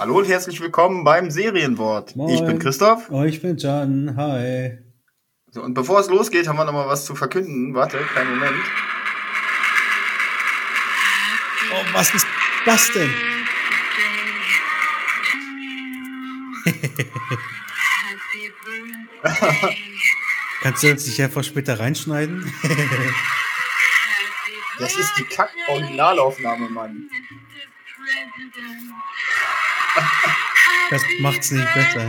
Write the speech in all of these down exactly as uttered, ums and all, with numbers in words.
Hallo und herzlich willkommen beim Serienwort. Moin. Ich bin Christoph. Oh, ich bin Can. Hi. So, und bevor es losgeht, haben wir noch mal was zu verkünden. Warte, kleinen Moment. Oh, was ist das denn? Kannst du uns nicht einfach später reinschneiden? Das ist die Kack-Originalaufnahme, Mann. Das macht's nicht besser.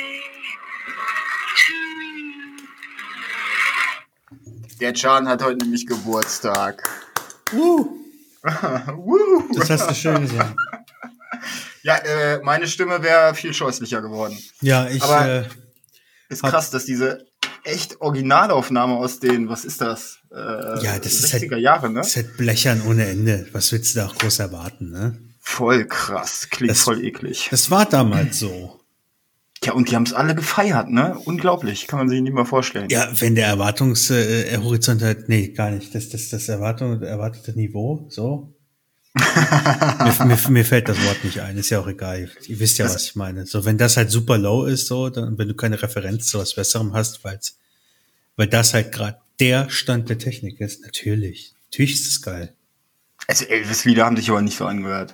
Der Can hat heute nämlich Geburtstag. Uh, Woo. das hast du schön gesagt. Ja, äh, meine Stimme wäre viel scheußlicher geworden. Ja, ich. Aber äh, ist hab- krass, dass diese echt Originalaufnahme aus den, was ist das? Äh, Ja, das ist sechziger halt- Jahre, ne? Das ist halt blechern ohne Ende. Was willst du da auch groß erwarten, ne? Voll krass. Klingt Das- voll eklig. Das war damals so. Ja, und die haben es alle gefeiert, ne? Unglaublich, kann man sich nicht mal vorstellen. Ja, wenn der Erwartungshorizont äh, Horizont halt, nee, gar nicht. Das, das, das Erwartung, erwartete Niveau, so. mir, mir, mir fällt das Wort nicht ein, ist ja auch egal. Ihr wisst ja, Das- was ich meine. So, wenn das halt super low ist, so, dann, wenn du keine Referenz zu was Besserem hast, weil's, weil das halt gerade der Stand der Technik ist, natürlich. Natürlich ist das geil. Also Elvis-Lieder haben sich aber nicht so angehört.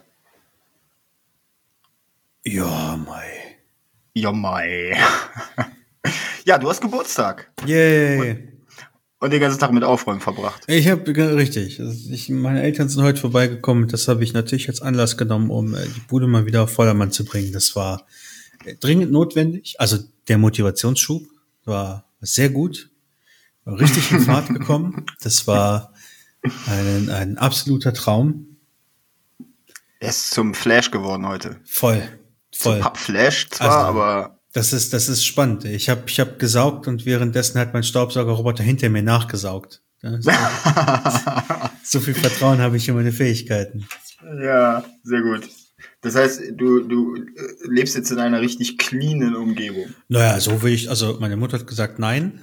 Ja, mei. Ja, mei. Ja, du hast Geburtstag Yay. und den ganzen Tag mit Aufräumen verbracht. Ich habe richtig. Also ich, meine Eltern sind heute vorbeigekommen. Das habe ich natürlich als Anlass genommen, um äh, die Bude mal wieder auf Vordermann zu bringen. Das war äh, dringend notwendig. Also der Motivationsschub war sehr gut. War richtig in Fahrt gekommen. Das war ein, ein absoluter Traum. Er ist zum Flash geworden heute. Voll. Zum Voll. Pappflash zwar, Also- aber Das ist, das ist spannend. Ich habe ich hab gesaugt und währenddessen hat mein Staubsaugerroboter hinter mir nachgesaugt. Ja, so, so viel Vertrauen habe ich in meine Fähigkeiten. ja, sehr gut. Das heißt, du, du äh, lebst jetzt in einer richtig cleanen Umgebung. Naja, so will ich, also meine Mutter hat gesagt, nein.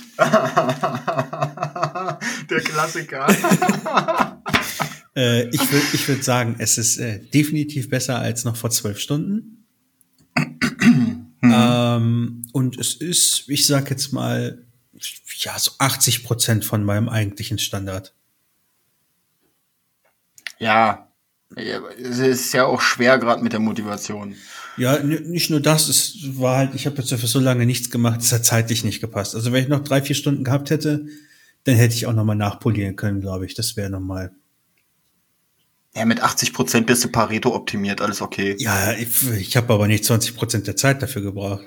Der Klassiker. Äh, ich würde ich würd sagen, es ist äh, definitiv besser als noch vor zwölf Stunden. ähm, und es ist, ich sag jetzt mal, ja, so achtzig Prozent von meinem eigentlichen Standard. Ja, ja, es ist ja auch schwer gerade mit der Motivation. Ja, n- nicht nur das, es war halt, ich habe jetzt für so lange nichts gemacht, es hat zeitlich nicht gepasst. Also wenn ich noch drei, vier Stunden gehabt hätte, dann hätte ich auch nochmal nachpolieren können, glaube ich. Das wäre nochmal. Ja, mit achtzig Prozent bist du Pareto optimiert, alles okay. Ja, ich, ich habe aber nicht zwanzig Prozent der Zeit dafür gebraucht.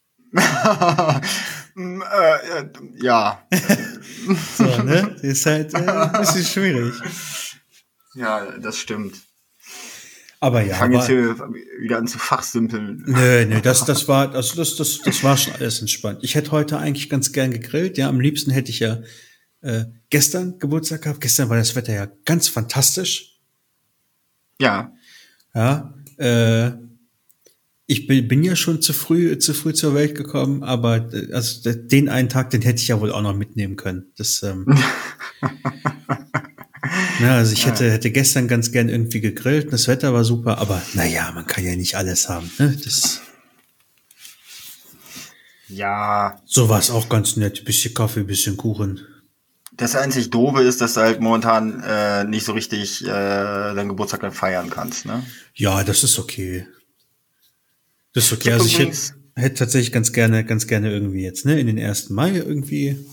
Mm, äh, äh, ja, So, ne? Ist halt äh, ein bisschen schwierig. ja, das stimmt. Aber Ich ja, fange jetzt aber, hier wieder an zu fachsimpeln. nö, nö, das, das war, also das, das, das war schon alles entspannt. Ich hätte heute eigentlich ganz gern gegrillt. Ja, am liebsten hätte ich ja äh, gestern Geburtstag gehabt. Gestern war das Wetter ja ganz fantastisch. Ja, Ja, äh, ich bin, bin ja schon zu früh, zu früh zur Welt gekommen, aber äh, also d- den einen Tag, den hätte ich ja wohl auch noch mitnehmen können. Das, ähm, ja, also ich hätte, hätte gestern ganz gern irgendwie gegrillt, das Wetter war super, aber naja, man kann ja nicht alles haben. Ne? Das, ja. so war es auch ganz nett. Bisschen Kaffee, bisschen Kuchen. Das einzig Doofe ist, dass du halt momentan äh, nicht so richtig äh, deinen Geburtstag dann feiern kannst, ne? Ja, das ist okay. Das ist okay. Gibt Also ich hätte, übrigens- hätte tatsächlich ganz gerne, ganz gerne irgendwie jetzt, ne, in den ersten Mai irgendwie.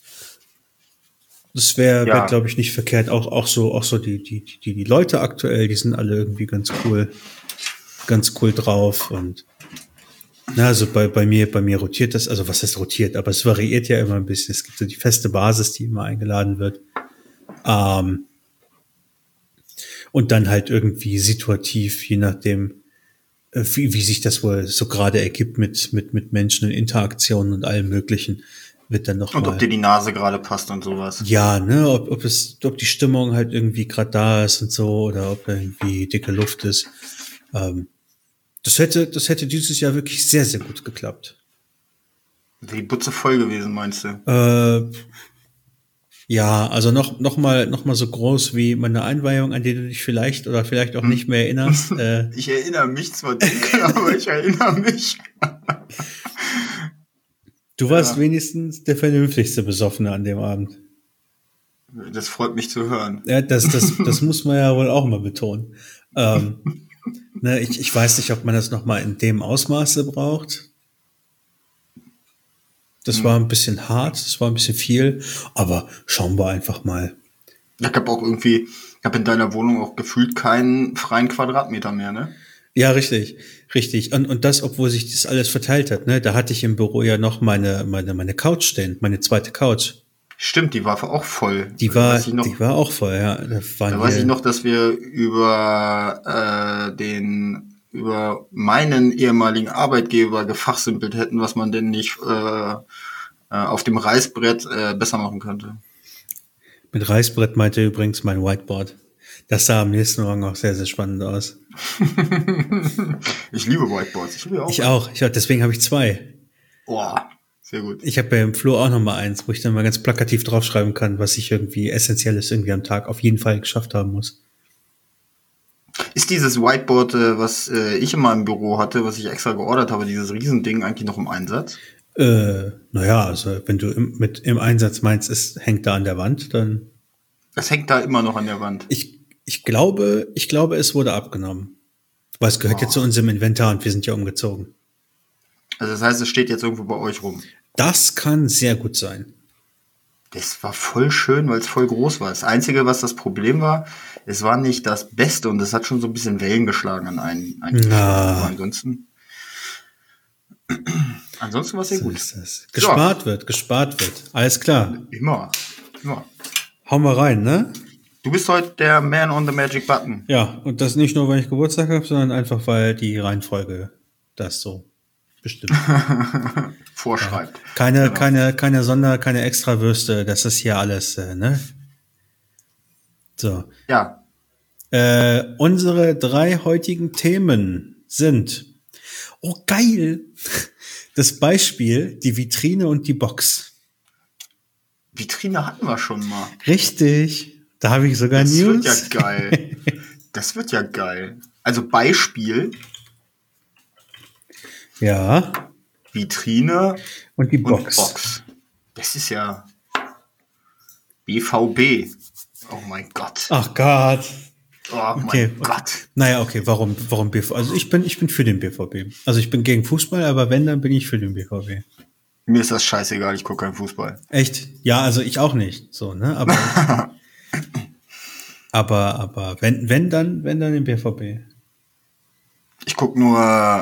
Das wäre, Ja. wär, glaube ich, nicht verkehrt. Auch, auch so, auch so die, die, die, die Leute aktuell, die sind alle irgendwie ganz cool, ganz cool drauf und na, also bei, bei mir, bei mir rotiert das, also was heißt rotiert, aber es variiert ja immer ein bisschen. Es gibt so die feste Basis, die immer eingeladen wird. Ähm, und dann halt irgendwie situativ, je nachdem, äh, wie, wie sich das wohl so gerade ergibt mit, mit, mit Menschen und Interaktionen und allem Möglichen, wird dann noch Und mal. ob dir die Nase gerade passt und sowas. Ja, ne, ob, ob es, ob die Stimmung halt irgendwie gerade da ist und so, oder ob da irgendwie dicke Luft ist. Ähm, das hätte, das hätte dieses Jahr wirklich sehr, sehr gut geklappt. Die Butze voll gewesen, meinst du? Äh, Ja, also noch, noch mal, noch mal so groß wie meine Einweihung, an die du dich vielleicht oder vielleicht auch nicht Hm. mehr erinnerst. Äh, Ich erinnere mich zwar dunkel, aber ich erinnere mich. du warst Ja, wenigstens der vernünftigste Besoffene an dem Abend. das freut mich zu hören. Ja, das, das, das muss man ja wohl auch mal betonen. Ähm, ne, ich, ich weiß nicht, ob man das noch mal in dem Ausmaße braucht. Das war Hm. ein bisschen hart, das war ein bisschen viel, aber schauen wir einfach mal. Ich habe auch irgendwie, ich habe in deiner Wohnung auch gefühlt keinen freien Quadratmeter mehr, ne? Ja, richtig, richtig. Und, und das, obwohl sich das alles verteilt hat, ne? Da hatte ich im Büro ja noch meine, meine, meine Couch stehen, meine zweite Couch. Stimmt, die war auch voll. Die Da war, weiß ich noch, die war auch voll, ja. Da da waren weiß ich wir, noch, dass wir über äh, den über meinen ehemaligen Arbeitgeber gefachsimpelt hätten, was man denn nicht äh, äh, auf dem Reißbrett äh, besser machen könnte. mit Reißbrett meinte übrigens mein Whiteboard. Das sah am nächsten Morgen auch sehr, sehr spannend aus. Ich liebe Whiteboards. Ich liebe auch Ich auch. Ich, deswegen habe ich zwei. Boah, sehr gut. Ich habe ja im Flur auch noch mal eins, wo ich dann mal ganz plakativ draufschreiben kann, was ich irgendwie Essentielles irgendwie am Tag auf jeden Fall geschafft haben muss. Ist dieses Whiteboard, äh, was äh, ich in meinem Büro hatte, was ich extra geordert habe, dieses Riesending eigentlich noch im Einsatz? Äh, naja, also wenn du im, mit im Einsatz meinst, es hängt da an der Wand, dann Das hängt da immer noch an der Wand. ich, ich glaube, ich glaube, es wurde abgenommen. Weil es gehört ja zu Boah. unserem Inventar und wir sind ja umgezogen. Also das heißt, es steht jetzt irgendwo bei euch rum. Das kann sehr gut sein. Das war voll schön, weil es voll groß war. Das Einzige, was das Problem war, es war nicht das Beste und es hat schon so ein bisschen Wellen geschlagen an einen, einen Stellen. Aber Na, ansonsten, ansonsten war es sehr so gut. ist das. Gespart wird, gespart wird. Alles klar. Immer, immer. Hauen wir rein, ne? Du bist heute der Man on the Magic Button. Ja, und das nicht nur, weil ich Geburtstag habe, sondern einfach, weil die Reihenfolge das so bestimmt. Vorschreibt. Keine, Genau. keine, keine Sonder, keine Extrawürste, das ist hier alles, äh, ne? So. Ja, Äh, unsere drei heutigen Themen sind, oh geil, das Beispiel, die Vitrine und die Box. Vitrine hatten wir schon mal. Richtig, da habe ich sogar Das News. wird ja geil. Das wird ja geil. Also Beispiel, Ja, Vitrine und die und Box. Box. Das ist ja B V B. Oh mein Gott. Ach Gott. Oh mein Okay. Gott. Naja, okay, warum, warum B V B? Also ich bin, ich bin für den B V B. Also ich bin gegen Fußball, aber wenn, dann bin ich für den B V B. Mir ist das scheißegal, ich gucke keinen Fußball. Echt? Ja, also ich auch nicht. So, ne? Aber, aber, aber wenn, wenn dann, wenn dann den B V B. Ich gucke nur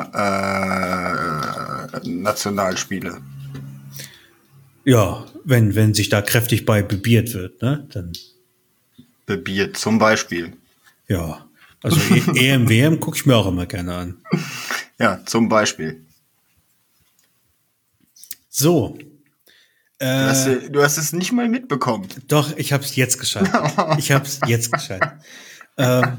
äh, Nationalspiele. Ja, wenn, wenn sich da kräftig bei bebiert wird, ne? Dann, Bebiert zum Beispiel. ja. Also E- EM, W M gucke ich mir auch immer gerne an. Ja, zum Beispiel. So. Du hast, Äh, du hast es nicht mal mitbekommen. doch, ich hab's jetzt geschaltet. Ich hab's jetzt geschaltet. Ähm,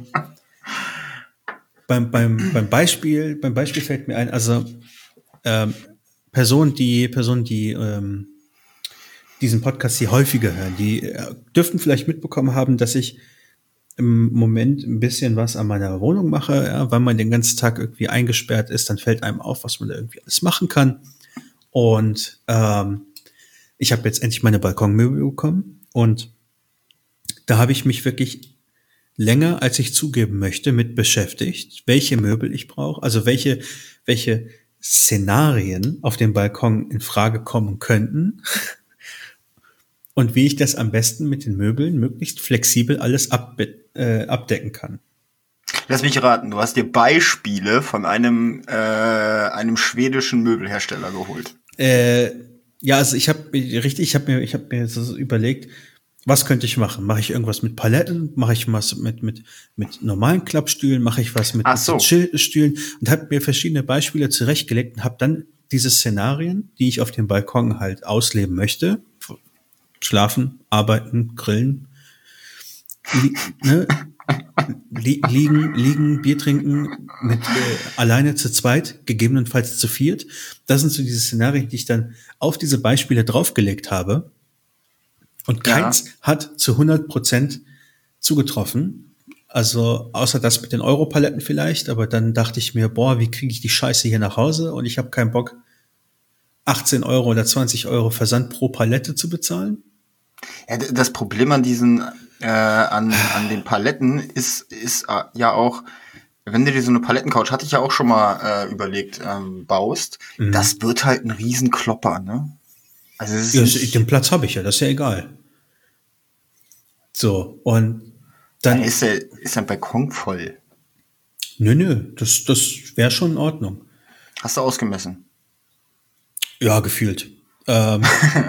beim, beim, beim Beispiel, beim Beispiel fällt mir ein, also ähm, Personen, die, Personen, die ähm, diesen Podcast hier häufiger hören, die äh, dürften vielleicht mitbekommen haben, dass ich im Moment ein bisschen was an meiner Wohnung mache, ja, weil man den ganzen Tag irgendwie eingesperrt ist, dann fällt einem auf, was man da irgendwie alles machen kann. Und ähm, ich habe jetzt endlich meine Balkonmöbel bekommen und da habe ich mich wirklich länger, als ich zugeben möchte, mit beschäftigt, welche Möbel ich brauche, also welche, welche Szenarien auf dem Balkon in Frage kommen könnten und wie ich das am besten mit den Möbeln möglichst flexibel alles abbe- äh, abdecken kann. Lass mich raten, du hast dir Beispiele von einem, äh, einem schwedischen Möbelhersteller geholt. Äh, ja, also ich habe richtig, ich habe mir, ich habe mir so überlegt, was könnte ich machen? Mache ich irgendwas mit Paletten? Mache ich was mit mit mit normalen Klappstühlen? Mache ich was mit, Ach mit so so. Chill-Stühlen? Und habe mir verschiedene Beispiele zurechtgelegt und habe dann diese Szenarien, die ich auf dem Balkon halt ausleben möchte, schlafen, arbeiten, grillen, li ne? Li liegen, liegen, Bier trinken, mit äh, alleine zu zweit, gegebenenfalls zu viert. Das sind so diese Szenarien, die ich dann auf diese Beispiele draufgelegt habe. Und keins ja. hat zu hundert Prozent zugetroffen. Also außer das mit den Europaletten vielleicht. Aber dann dachte ich mir, boah, wie kriege ich die Scheiße hier nach Hause? Und ich habe keinen Bock, achtzehn Euro oder zwanzig Euro Versand pro Palette zu bezahlen. Ja, das Problem an diesen, äh, an, an den Paletten ist, ist äh, ja auch, wenn du dir so eine Palettencouch, hatte ich ja auch schon mal äh, überlegt, ähm, baust, mhm. das wird halt ein Riesenklopper, ne? Also es ist ja, den Platz habe ich ja, das ist ja egal. So, und dann... dann ist der, ist der Balkon voll. Nö, nö, das, das wäre schon in Ordnung. Hast du ausgemessen? Ja, gefühlt. Ähm,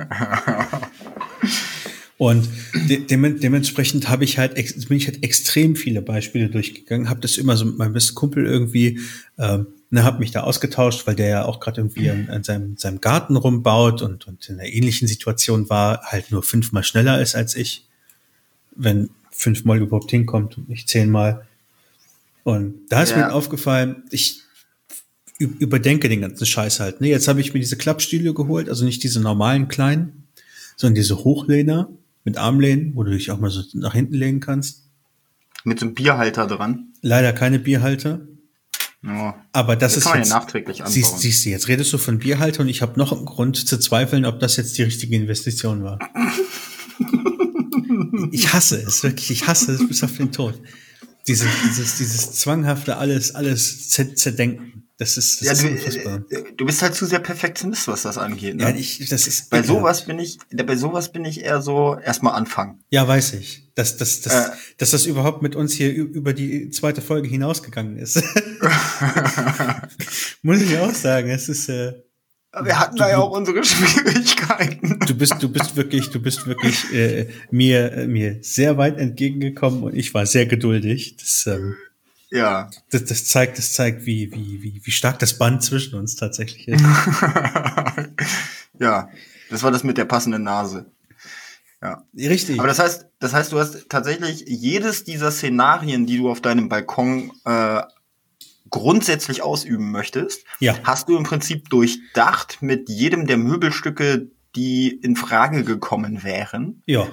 und de- dem- dementsprechend habe ich halt ex- bin ich halt extrem viele Beispiele durchgegangen, habe das immer so mit meinem besten Kumpel irgendwie, ähm, ne, habe mich da ausgetauscht, weil der ja auch gerade irgendwie an, an seinem, seinem Garten rumbaut und, und in einer ähnlichen Situation war, halt nur fünfmal schneller ist als ich, wenn fünfmal überhaupt hinkommt und nicht zehnmal. Und da ist ja. mir aufgefallen, ich überdenke den ganzen Scheiß halt. Ne? Jetzt habe ich mir diese Klappstühle geholt, also nicht diese normalen kleinen, sondern diese Hochlehner mit Armlehnen, wo du dich auch mal so nach hinten legen kannst. Mit so einem Bierhalter dran. Leider keine Bierhalter. Oh. Aber das, das ist kann man jetzt, ja nachträglich anbauen. Siehst, siehst du, jetzt redest du von Bierhalter und ich habe noch einen Grund zu zweifeln, ob das jetzt die richtige Investition war. Ich hasse es, wirklich, ich hasse es bis auf den Tod. Diese, dieses, dieses zwanghafte alles, alles zerdenken. Das ist, das ja, ist du, unfassbar. Du bist halt zu sehr Perfektionist, was das angeht. Ne? Ja, ich, das ist bei sowas bin ich, bei sowas bin ich eher so erstmal anfangen. Ja, weiß ich, dass, dass, dass, äh, dass das überhaupt mit uns hier über die zweite Folge hinausgegangen ist. Muss ich auch sagen, es ist. Äh, Wir hatten du, da ja auch unsere Schwierigkeiten. Du bist, du bist wirklich, du bist wirklich äh, mir, äh, mir sehr weit entgegengekommen und ich war sehr geduldig. Das, ähm, ja. Das, das zeigt, das zeigt, wie, wie, wie, wie stark das Band zwischen uns tatsächlich ist. Ja, das war das mit der passenden Nase. Ja. Richtig. Aber das heißt, das heißt, du hast tatsächlich jedes dieser Szenarien, die du auf deinem Balkon äh, grundsätzlich ausüben möchtest, ja. hast du im Prinzip durchdacht mit jedem der Möbelstücke, die in Frage gekommen wären. Ja.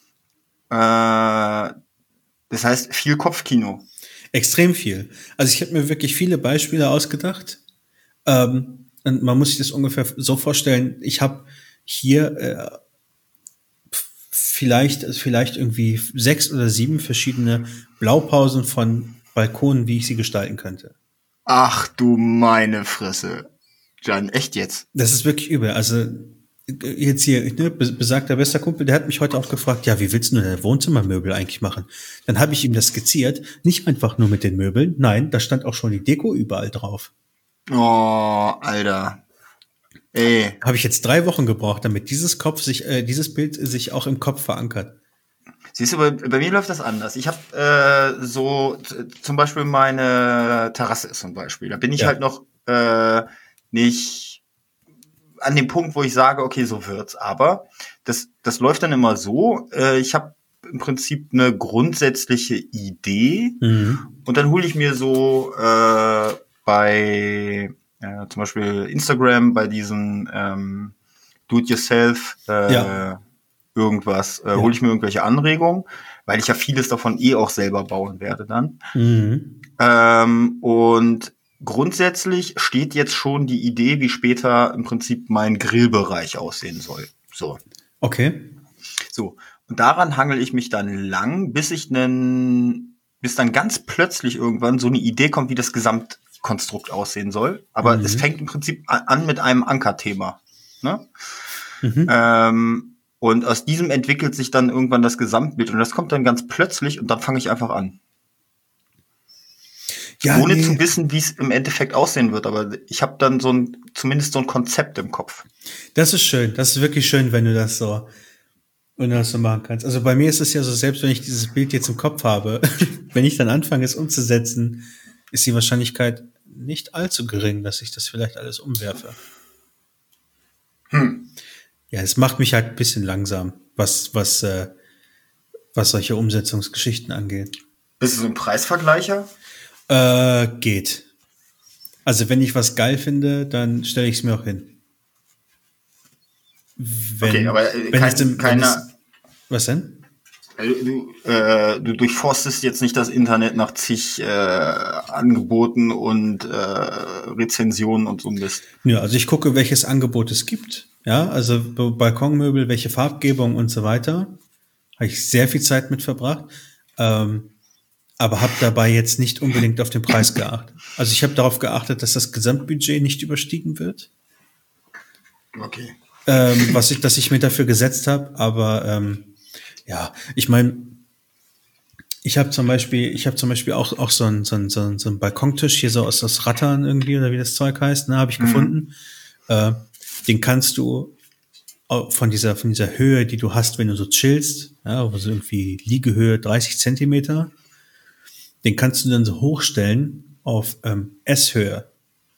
Äh, das heißt, viel Kopfkino. Extrem viel. Also ich habe mir wirklich viele Beispiele ausgedacht. Ähm, und man muss sich das ungefähr so vorstellen, ich habe hier äh, vielleicht, vielleicht irgendwie sechs oder sieben verschiedene Blaupausen von Balkonen, wie ich sie gestalten könnte. Ach du meine Fresse. Jan, echt jetzt? Das ist wirklich übel. Also jetzt hier, ne, besagter bester Kumpel, der hat mich heute auch gefragt, ja, wie willst du deine Wohnzimmermöbel eigentlich machen? Dann habe ich ihm das skizziert, nicht einfach nur mit den Möbeln, nein, da stand auch schon die Deko überall drauf. Oh, Alter. Ey. Habe ich jetzt drei Wochen gebraucht, damit dieses Kopf sich, äh, dieses Bild sich auch im Kopf verankert. Siehst du, bei, bei mir läuft das anders. Ich habe äh, so t- zum Beispiel meine Terrasse ist zum Beispiel. Da bin ich ja. halt noch äh, nicht an dem Punkt, wo ich sage, okay, so wird's. Aber das, das läuft dann immer so. Äh, ich habe im Prinzip eine grundsätzliche Idee mhm. und dann hole ich mir so äh, bei äh, zum Beispiel Instagram bei diesen ähm, Do-it-yourself äh, ja. irgendwas, äh, ja. hole ich mir irgendwelche Anregungen, weil ich ja vieles davon eh auch selber bauen werde dann. Mhm. Ähm, und grundsätzlich steht jetzt schon die Idee, wie später im Prinzip mein Grillbereich aussehen soll. So. Okay. So. Und daran hangel ich mich dann lang, bis ich nen, bis dann ganz plötzlich irgendwann so eine Idee kommt, wie das Gesamtkonstrukt aussehen soll. Aber mhm. es fängt im Prinzip an mit einem Ankerthema. Ne? Mhm. Ähm, und aus diesem entwickelt sich dann irgendwann das Gesamtbild. Und das kommt dann ganz plötzlich und dann fange ich einfach an. Ja, ohne nee. zu wissen, wie es im Endeffekt aussehen wird. Aber ich habe dann so ein, zumindest so ein Konzept im Kopf. Das ist schön. Das ist wirklich schön, wenn du das so, wenn du das so machen kannst. Also bei mir ist es ja so, selbst wenn ich dieses Bild jetzt im Kopf habe, wenn ich dann anfange, es umzusetzen, ist die Wahrscheinlichkeit nicht allzu gering, dass ich das vielleicht alles umwerfe. Hm. Ja, es macht mich halt ein bisschen langsam, was, was, äh, was solche Umsetzungsgeschichten angeht. Bist du so ein Preisvergleicher? Äh, geht. Also wenn ich was geil finde, dann stelle ich es mir auch hin. Wenn, okay, aber äh, wenn kein, es dem, keiner, Was denn? Also Du, äh, du durchforstest jetzt nicht das Internet nach zig äh, Angeboten und äh, Rezensionen und so ein Mist. Ja, also ich gucke, welches Angebot es gibt. Ja, also B- Balkonmöbel, welche Farbgebung und so weiter. Habe ich sehr viel Zeit mit verbracht. Ähm, aber habe dabei jetzt nicht unbedingt auf den Preis geachtet. Also ich habe darauf geachtet, dass das Gesamtbudget nicht überstiegen wird, Okay. ähm, was ich, dass ich mir dafür gesetzt habe. Aber ähm, ja, ich meine, ich habe zum Beispiel, ich habe zum Beispiel auch auch so einen so einen, so einen, so einen Balkontisch hier so aus aus Rattan irgendwie oder wie das Zeug heißt, ne, habe ich Mhm. gefunden. Äh, den kannst du au- von dieser von dieser Höhe, die du hast, wenn du so chillst, ja, also irgendwie Liegehöhe dreißig Zentimeter, den kannst du dann so hochstellen auf ähm, S-Höhe.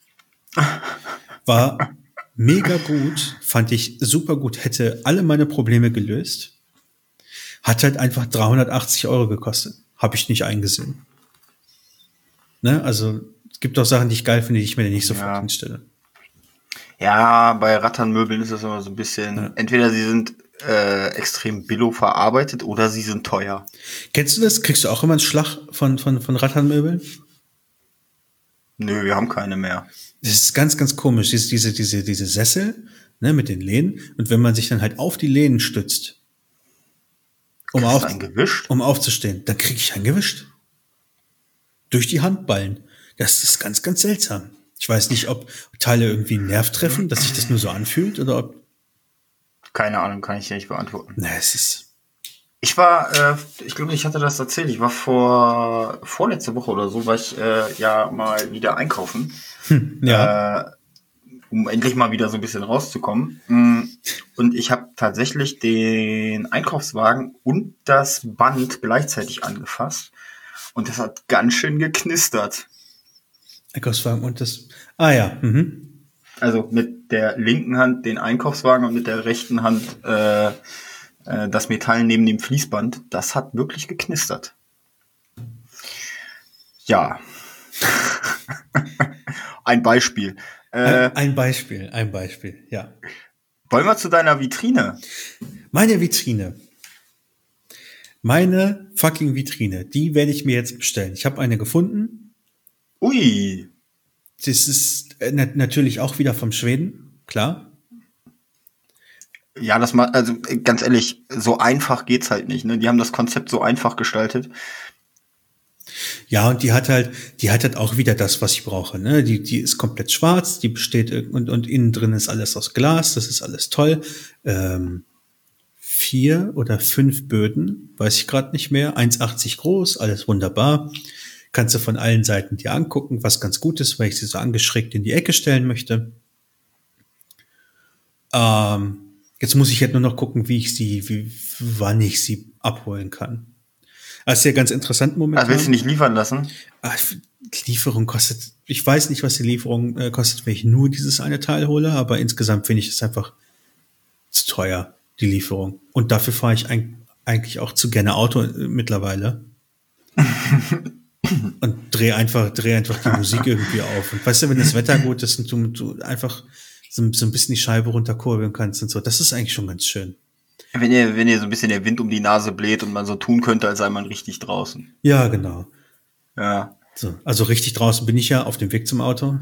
War mega gut, fand ich super gut, hätte alle meine Probleme gelöst. Hat halt einfach dreihundertachtzig Euro gekostet. Habe ich nicht eingesehen. Ne? Also es gibt auch Sachen, die ich geil finde, die ich mir nicht sofort Ja. hinstelle. Ja, bei Rattanmöbeln ist das immer so ein bisschen, Ja. entweder sie sind äh, extrem billo verarbeitet oder sie sind teuer. Kennst du das? Kriegst du auch immer einen Schlag von, von, von Rattanmöbeln? Nö, wir haben keine mehr. Das ist ganz, ganz komisch. Diese, diese, diese, diese Sessel, ne, mit den Lehnen. Und wenn man sich dann halt auf die Lehnen stützt, um, Kriegst auf, du einen gewischt? um aufzustehen, dann kriege ich einen gewischt. Durch die Handballen. Das ist ganz, ganz seltsam. Ich weiß nicht, ob Teile irgendwie einen Nerv treffen, dass sich das nur so anfühlt, oder ob. Keine Ahnung, kann ich dir nicht beantworten. Na, es ist. Ich war, äh, ich glaube, ich hatte das erzählt. Ich war vor vorletzte Woche oder so, war ich äh, ja mal wieder einkaufen, Ja. äh, um endlich mal wieder so ein bisschen rauszukommen. Mm, Und ich habe tatsächlich den Einkaufswagen und das Band gleichzeitig angefasst. Und das hat ganz schön geknistert. Einkaufswagen und das. Ah ja. Mhm. Also mit der linken Hand den Einkaufswagen und mit der rechten Hand äh, äh, das Metall neben dem Fließband. Das hat wirklich geknistert. Ja, ein Beispiel. Äh, Ein, ein Beispiel, ein Beispiel, ja. wollen wir zu deiner Vitrine? Meine Vitrine. Meine fucking Vitrine. Die werde ich mir jetzt bestellen. Ich habe eine gefunden. Ui, Das ist äh, nat- natürlich auch wieder vom Schweden, klar. ja, das mal, also äh, ganz ehrlich, so einfach geht's halt nicht. Ne? Die haben das Konzept so einfach gestaltet. Ja, und die hat halt, die hat halt auch wieder das, was ich brauche. Ne? Die, die ist komplett schwarz, die besteht irg- und, und innen drin ist alles aus Glas, das ist alles toll. Ähm, vier oder fünf Böden, weiß ich gerade nicht mehr. eins Komma achtzig groß, alles wunderbar. Kannst du von allen Seiten dir angucken, was ganz gut ist, weil ich sie so angeschrägt in die Ecke stellen möchte. Ähm, jetzt muss ich halt nur noch gucken, wie ich sie, wie, wann ich sie abholen kann. Das ist ja ganz interessant Ah, willst du momentan. nicht liefern lassen? Ah, die Lieferung kostet, ich weiß nicht, was die Lieferung äh, kostet, wenn ich nur dieses eine Teil hole, aber insgesamt finde ich es einfach zu teuer, die Lieferung. Und dafür fahre ich eig- eigentlich auch zu gerne Auto äh, mittlerweile und drehe einfach, dreh einfach die Musik irgendwie auf. Und weißt du, wenn das Wetter gut ist und du, du einfach so, so ein bisschen die Scheibe runterkurbeln kannst und so, das ist eigentlich schon ganz schön. Wenn ihr, wenn ihr so ein bisschen der Wind um die Nase bläht und man so tun könnte, als sei man richtig draußen. Ja, genau. Ja. So, also richtig draußen bin ich ja auf dem Weg zum Auto.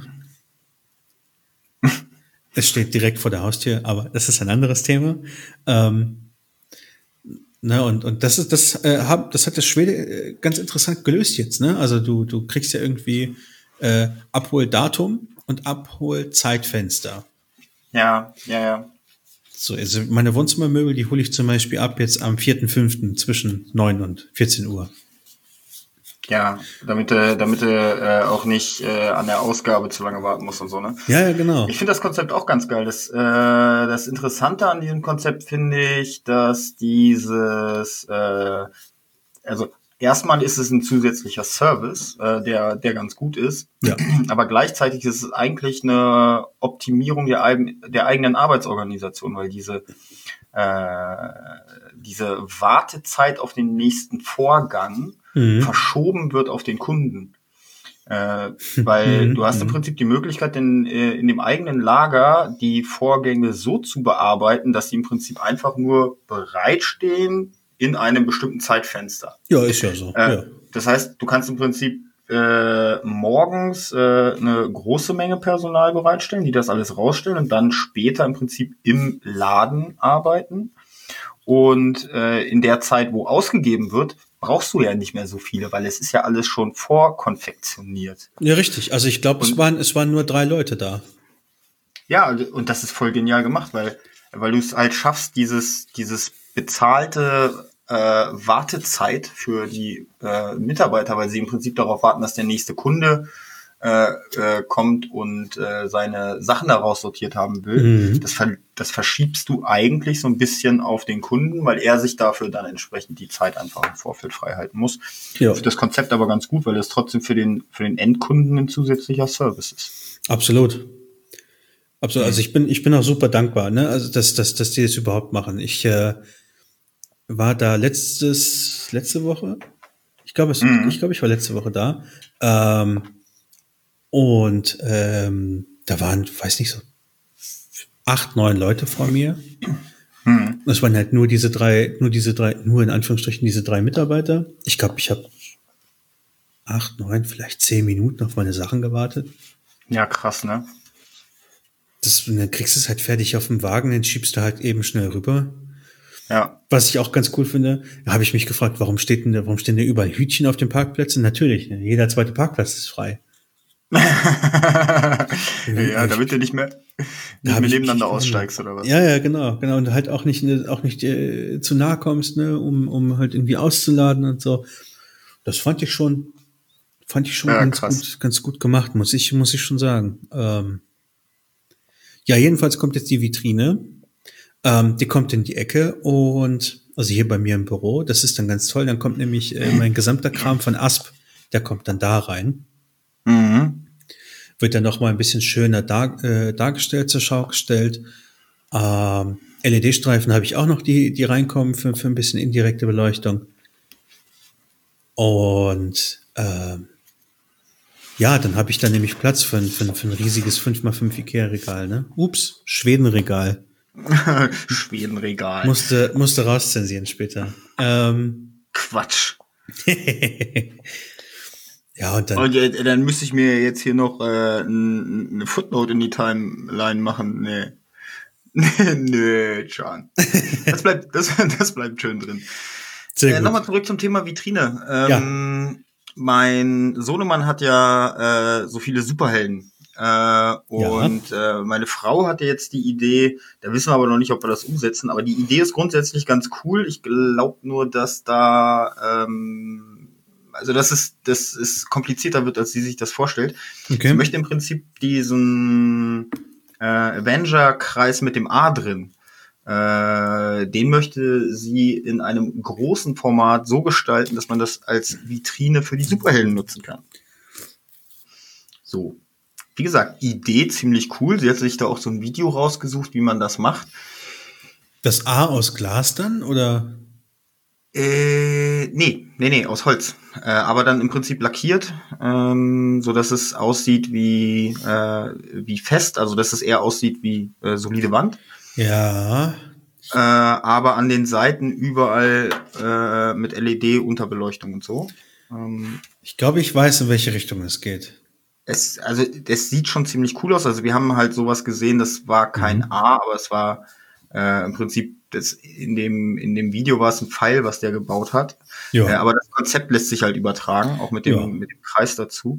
Es steht direkt vor der Haustür, aber das ist ein anderes Thema. Ähm, ne, und, und das ist, das, äh, hab, das hat der Schwede äh, ganz interessant gelöst jetzt, ne? Also du, du kriegst ja irgendwie äh, Abholdatum und Abholzeitfenster. Ja, ja, ja. So, also meine Wohnzimmermöbel, die hole ich zum Beispiel ab jetzt am vierten fünften zwischen neun und vierzehn Uhr. Ja, damit du, damit du äh, auch nicht äh, an der Ausgabe zu lange warten musst und so, ne? Ja, ja, genau. Ich finde das Konzept auch ganz geil. Das, äh, das Interessante an diesem Konzept finde ich, dass dieses, äh, also erstmal ist es ein zusätzlicher Service, äh, der, der ganz gut ist, Ja. aber gleichzeitig ist es eigentlich eine Optimierung der, eigen, der eigenen Arbeitsorganisation, weil diese, äh, diese Wartezeit auf den nächsten Vorgang Mhm. verschoben wird auf den Kunden. Äh, weil Mhm. du hast im Mhm. Prinzip die Möglichkeit, in, äh, in dem eigenen Lager die Vorgänge so zu bearbeiten, dass sie im Prinzip einfach nur bereitstehen, in einem bestimmten Zeitfenster. Ja, ist ja so. Äh, Ja. Das heißt, du kannst im Prinzip äh, morgens äh, eine große Menge Personal bereitstellen, die das alles rausstellen und dann später im Prinzip im Laden arbeiten. Und äh, in der Zeit, wo ausgegeben wird, brauchst du ja nicht mehr so viele, weil es ist ja alles schon vorkonfektioniert. Ja, richtig. Also ich glaube, es Und waren, es waren nur drei Leute da. ja, und das ist voll genial gemacht, weil, weil du es halt schaffst, dieses, dieses bezahlte äh, Wartezeit für die äh, Mitarbeiter, weil sie im Prinzip darauf warten, dass der nächste Kunde äh, äh, kommt und äh, seine Sachen daraus sortiert haben will. Mhm. Das, ver das verschiebst du eigentlich so ein bisschen auf den Kunden, weil er sich dafür dann entsprechend die Zeit einfach im Vorfeld frei halten muss. Ja. Ich finde das Konzept aber ganz gut, weil es trotzdem für den, für den Endkunden ein zusätzlicher Service ist. Absolut. Absolut. Also ich bin, ich bin auch super dankbar, ne? Also dass, dass, dass die das überhaupt machen. Ich äh, war da letztes, letzte Woche. Ich glaube, es, Mhm. ich glaube, ich war letzte Woche da. Ähm, und ähm, da waren, weiß nicht so, acht, neun Leute vor mir. Mhm. Das waren halt nur diese drei, nur diese drei, nur in Anführungsstrichen diese drei Mitarbeiter. Ich glaube, ich habe acht, neun, vielleicht zehn Minuten auf meine Sachen gewartet. Ja, krass, ne? Das, dann kriegst du es halt fertig auf dem Wagen, dann schiebst du halt eben schnell rüber. Ja. Was ich auch ganz cool finde, da habe ich mich gefragt, warum steht denn, da- warum stehen denn überall Hütchen auf den Parkplätzen? Natürlich, ne, jeder zweite Parkplatz ist frei. Ja, damit du nicht mehr, Da nicht habe mehr ich mich nebeneinander gewundert. aussteigst, oder was? Ja, ja, genau, genau. Und halt auch nicht, ne, auch nicht äh, zu nahe kommst, ne, um, um halt irgendwie auszuladen und so. Das fand ich schon, fand ich schon Ja, ganz krass. gut, ganz gut gemacht, muss ich, muss ich schon sagen. Ähm, ja, jedenfalls kommt jetzt die Vitrine. Ähm, die kommt in die Ecke und, also hier bei mir im Büro, das ist dann ganz toll. Dann kommt nämlich äh, mein gesamter Kram von Asp, der kommt dann da rein. Mhm. Wird dann noch mal ein bisschen schöner dar, äh, dargestellt, zur Schau gestellt. Ähm, L E D-Streifen habe ich auch noch, die, die reinkommen für, für ein bisschen indirekte Beleuchtung. Und ähm, ja, dann habe ich dann nämlich Platz für, ein- für, ein- für ein riesiges fünf mal fünf Ikea-Regal. Ne? Ups, Schwedenregal. Schwedenregal. Musste, musste rauszensieren später. Ähm, Quatsch. ja, und dann, Und äh, dann müsste ich mir jetzt hier noch äh, n- eine Footnote in die Timeline machen. Nee. Nö, Can. Das bleibt, das, das bleibt schön drin. sehr Äh, gut. Nochmal zurück zum Thema Vitrine. Ja. Ähm, mein Sohnemann hat ja äh, so viele Superhelden. Äh, und äh, meine Frau hatte jetzt die Idee, da wissen wir aber noch nicht, ob wir das umsetzen, aber die Idee ist grundsätzlich ganz cool. Ich glaube nur, dass da ähm, also dass es, dass es komplizierter wird, als sie sich das vorstellt. Okay. Sie möchte im Prinzip diesen äh, Avenger-Kreis mit dem A drin. Äh, den möchte sie in einem großen Format so gestalten, dass man das als Vitrine für die Superhelden nutzen kann. So. Wie gesagt, Idee ziemlich cool. Sie hat sich da auch so ein Video rausgesucht, wie man das macht. Das A aus Glas dann, oder? Äh, nee, nee, nee, aus Holz. Äh, aber dann im Prinzip lackiert, ähm, so dass es aussieht wie, äh, wie fest, also dass es eher aussieht wie äh, solide Wand. Ja. Äh, aber an den Seiten überall äh, mit L E D-Unterbeleuchtung und so. Ähm, Ich glaube, ich weiß, in welche Richtung es geht. es, also, es sieht schon ziemlich cool aus. Also wir haben halt sowas gesehen, das war kein Mhm. A, aber es war äh, im Prinzip, das, in dem, in dem Video war es ein Pfeil, was der gebaut hat. Ja. Äh, aber das Konzept lässt sich halt übertragen, auch mit dem, Ja. mit dem Kreis dazu.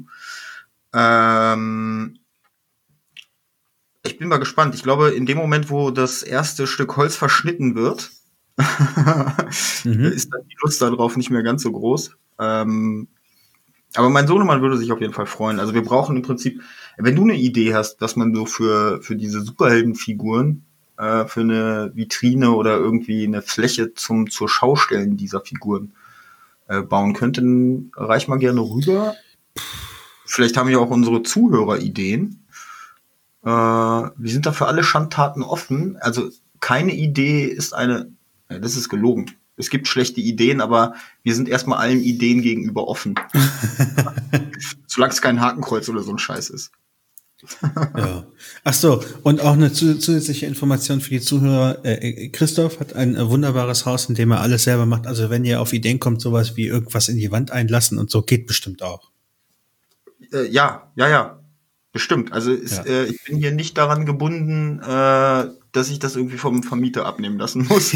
Ähm, ich bin mal gespannt. Ich glaube, in dem Moment, wo das erste Stück Holz verschnitten wird, Mhm. ist dann die Lust darauf nicht mehr ganz so groß. Ähm, aber mein Sohnemann würde sich auf jeden Fall freuen. Also wir brauchen im Prinzip, wenn du eine Idee hast, dass man so für, für diese Superheldenfiguren, äh, für eine Vitrine oder irgendwie eine Fläche zum zur Schaustellen dieser Figuren äh, bauen könnte, dann reich mal gerne rüber. Vielleicht haben ja auch unsere Zuhörer Ideen. Äh, wir sind da für alle Schandtaten offen. Also keine Idee ist eine, ja, das ist gelogen. Es gibt schlechte Ideen, aber wir sind erstmal allen Ideen gegenüber offen. Solange es kein Hakenkreuz oder so ein Scheiß ist. Ja. Ach so, und auch eine zu- zusätzliche Information für die Zuhörer. Äh, Christoph hat ein äh, wunderbares Haus, in dem er alles selber macht. Also wenn ihr auf Ideen kommt, sowas wie irgendwas in die Wand einlassen und so, geht bestimmt auch. Äh, ja, ja, ja, bestimmt. Also ist, Ja. äh, ich bin hier nicht daran gebunden, äh, dass ich das irgendwie vom Vermieter abnehmen lassen muss.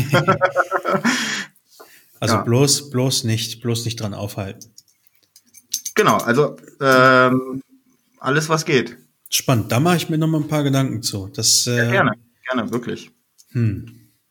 Also Ja, bloß, bloß nicht, bloß nicht dran aufhalten. genau. Also ähm, alles, was geht. Spannend. Da mache ich mir noch mal ein paar Gedanken zu. Das, Ja, äh, gerne, gerne, wirklich. hm.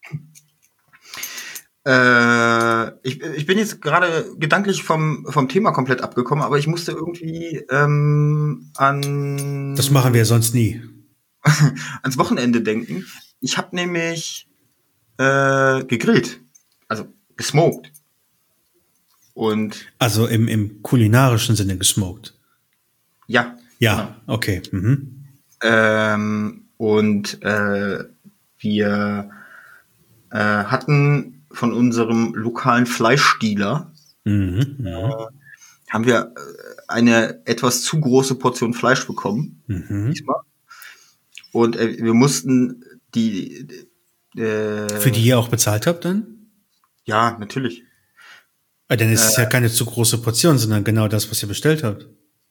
Äh, ich, ich bin jetzt gerade gedanklich vom, vom Thema komplett abgekommen, aber ich musste irgendwie ähm, Das machen an wir sonst nie. ans Wochenende denken. Ich habe nämlich äh, gegrillt, also gesmoked. Und Also im, im kulinarischen Sinne gesmoked. ja, genau. Ja, okay. Mhm. Ähm, und äh, wir äh, hatten von unserem lokalen Fleischdealer, Mhm. Mhm. haben wir äh, eine etwas zu große Portion Fleisch bekommen, Mhm. diesmal. Und äh, wir mussten die, Für die äh, ihr auch bezahlt habt dann? ja, natürlich. Ah, dann ist Äh, es ja keine zu große Portion, sondern genau das, was ihr bestellt habt.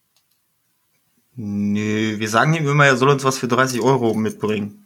nö, wir sagen ihm immer, er soll uns was für dreißig Euro mitbringen.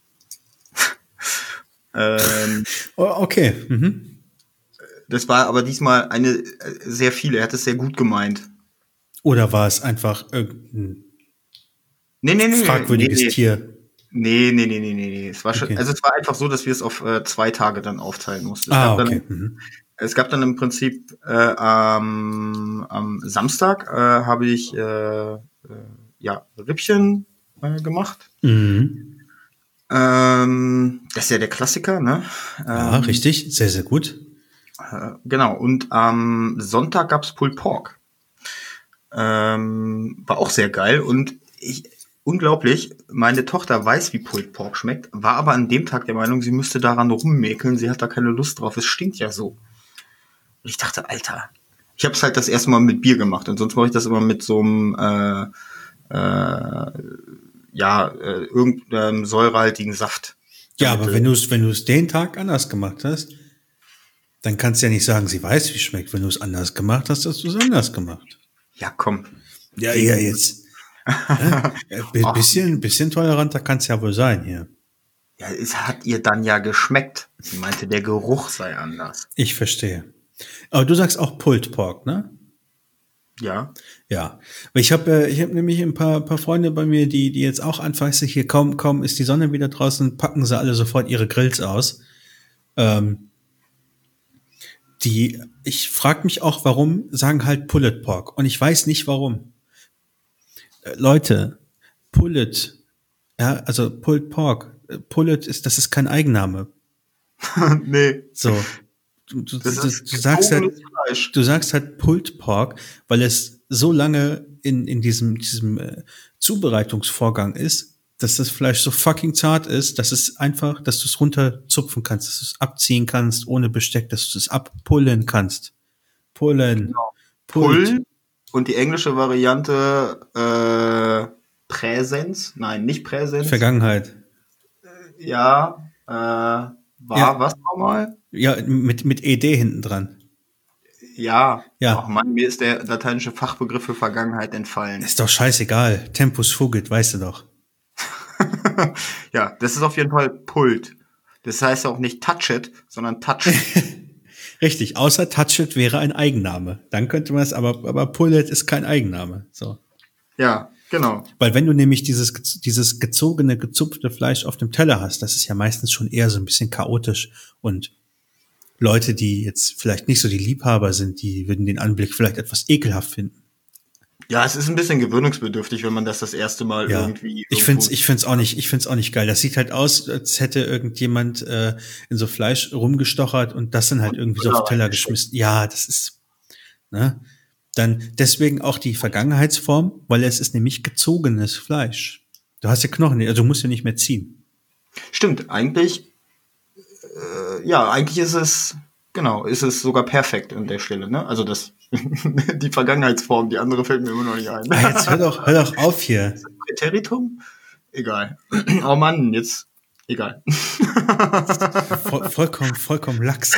Ähm, Oh, okay. Mhm. das war aber diesmal eine äh, sehr viele. Er hat es sehr gut gemeint. Oder war es einfach irgendein Nee, nee, nee, nee, fragwürdiges nee. Tier? Nee, nee, nee, nee, nee, nee. Es war schon, Okay. also es war einfach so, dass wir es auf äh, zwei Tage dann aufteilen mussten. Es Ah, gab okay. dann, Mhm. es gab dann im Prinzip äh, am, am Samstag äh, habe ich äh, äh, ja Rippchen äh, gemacht. Mhm. Ähm, das ist ja der Klassiker, ne? Ja, Ähm, richtig. Sehr, sehr gut. äh, genau. Und am Sonntag gab's Pulled Pork. Ähm, war auch sehr geil und ich, unglaublich, meine Tochter weiß, wie Pulled Pork schmeckt, war aber an dem Tag der Meinung, sie müsste daran rummäkeln, sie hat da keine Lust drauf, es stinkt ja so. Und ich dachte, Alter, ich habe es halt das erste Mal mit Bier gemacht und sonst mache ich das immer mit so einem, äh, äh, ja, äh, irgendeinem säurehaltigen Saft. Ja, Damit, aber äh, wenn du es, wenn du es den Tag anders gemacht hast, dann kannst du ja nicht sagen, sie weiß, wie es schmeckt. Wenn du es anders gemacht hast, hast du es anders gemacht. ja, komm. Ja, ja, Den, jetzt. Ne? Ein ach, bisschen, bisschen toleranter kann es ja wohl sein hier. ja, es hat ihr dann ja geschmeckt. Sie meinte, der Geruch sei anders. Ich verstehe. Aber du sagst auch Pulled Pork, ne? Ja. Ja. Weil ich habe äh, ich habe nämlich ein paar, paar Freunde bei mir, die, die jetzt auch anfangen, hier kaum, kaum ist die Sonne wieder draußen, packen sie alle sofort ihre Grills aus. Ähm, die, ich frage mich auch, warum sagen halt Pulled Pork. Und ich weiß nicht warum. Äh, Leute, Pullet, ja, also Pulled Pork, äh, Pullet ist, das ist kein Eigenname. Nee, So, du, du, das du, ist du sagst halt, gezogenes Fleisch. du sagst halt Pulled Pork, weil es so lange in, in diesem, diesem äh, Zubereitungsvorgang ist, dass das Fleisch so fucking zart ist, dass es einfach, dass du es runterzupfen kannst, dass du es abziehen kannst ohne Besteck, dass du es abpullen kannst. Pullen, Genau. Pulled, Pull und die englische Variante äh, Präsenz. Nein, nicht Präsenz. Vergangenheit. Ja, äh, war Ja, was nochmal? ja, mit, mit ed hinten dran. Ja. Ach Ja, Mann, mir ist der lateinische Fachbegriff für Vergangenheit entfallen. ist doch scheißegal. Tempus fugit, weißt du doch. Ja, das ist auf jeden Fall Pult. Das heißt auch nicht touch it, sondern touched. Richtig, außer Touchet wäre ein Eigenname. Dann könnte man es, aber, aber Pullet ist kein Eigenname. So. Ja, genau. Weil wenn du nämlich dieses, dieses gezogene, gezupfte Fleisch auf dem Teller hast, das ist ja meistens schon eher so ein bisschen chaotisch. Und Leute, die jetzt vielleicht nicht so die Liebhaber sind, die würden den Anblick vielleicht etwas ekelhaft finden. Ja, es ist ein bisschen gewöhnungsbedürftig, wenn man das das erste Mal Ja, irgendwie ich irgendwo find's, ich find's auch nicht, ich find's auch nicht geil. Das sieht halt aus, als hätte irgendjemand äh, in so Fleisch rumgestochert und das dann halt irgendwie so auf den Teller geschmissen. Ja, das ist, ne? Dann deswegen auch die Vergangenheitsform, weil es ist nämlich gezogenes Fleisch. Du hast ja Knochen, also du musst ja nicht mehr ziehen. Stimmt, eigentlich, äh, ja, eigentlich ist es, genau, ist es sogar perfekt an der Stelle, ne? Also das, die Vergangenheitsform, die andere fällt mir immer noch nicht ein. Ah, jetzt hör doch, hör doch auf hier. Präteritum? Egal. Oh Mann, jetzt, egal. Voll, vollkommen, vollkommen lax.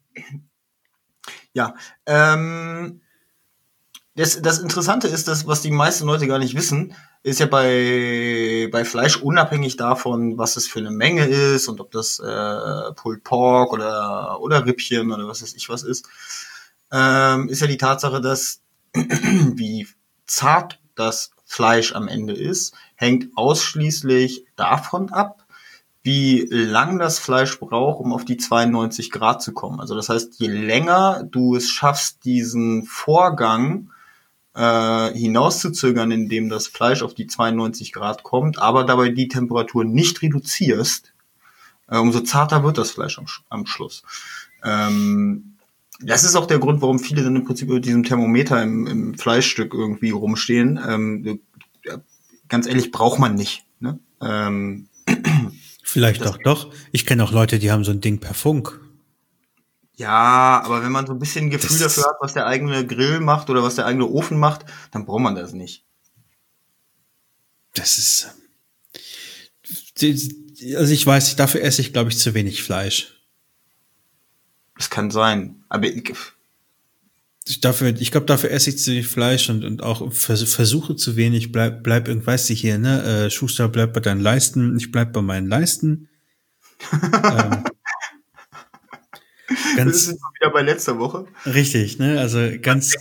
Ja, ähm, das, das Interessante ist, dass, was die meisten Leute gar nicht wissen, ist ja bei, bei Fleisch unabhängig davon, was es für eine Menge ist und ob das äh, Pulled Pork oder, oder Rippchen oder was weiß ich was ist, ähm, ist ja die Tatsache, dass wie zart das Fleisch am Ende ist, hängt ausschließlich davon ab, wie lang das Fleisch braucht, um auf die zweiundneunzig Grad zu kommen. Also das heißt, je länger du es schaffst, diesen Vorgang äh, hinauszuzögern, indem das Fleisch auf die zweiundneunzig Grad kommt, aber dabei die Temperatur nicht reduzierst, äh, umso zarter wird das Fleisch am, am Schluss. Ähm, das ist auch der Grund, warum viele dann im Prinzip über diesem Thermometer im, im Fleischstück irgendwie rumstehen. Ähm, ganz ehrlich, braucht man nicht. Ne? Ähm, Vielleicht doch, doch. Ich kenne auch Leute, die haben so ein Ding per Funk. Ja, aber wenn man so ein bisschen Gefühl Das, dafür hat, was der eigene Grill macht oder was der eigene Ofen macht, dann braucht man das nicht. das ist, also ich weiß nicht, dafür esse ich, glaube ich, zu wenig Fleisch. Das kann sein. Aber ich, Ich, dafür, ich glaube, dafür esse ich zu wenig Fleisch und, und auch vers versuche zu wenig, bleib, bleib irgendwas, weißt du hier, ne, äh, Schuster, bleib bei deinen Leisten, ich bleib bei meinen Leisten. ähm, wir sind ganz wieder bei letzter Woche. richtig, ne, also ganz,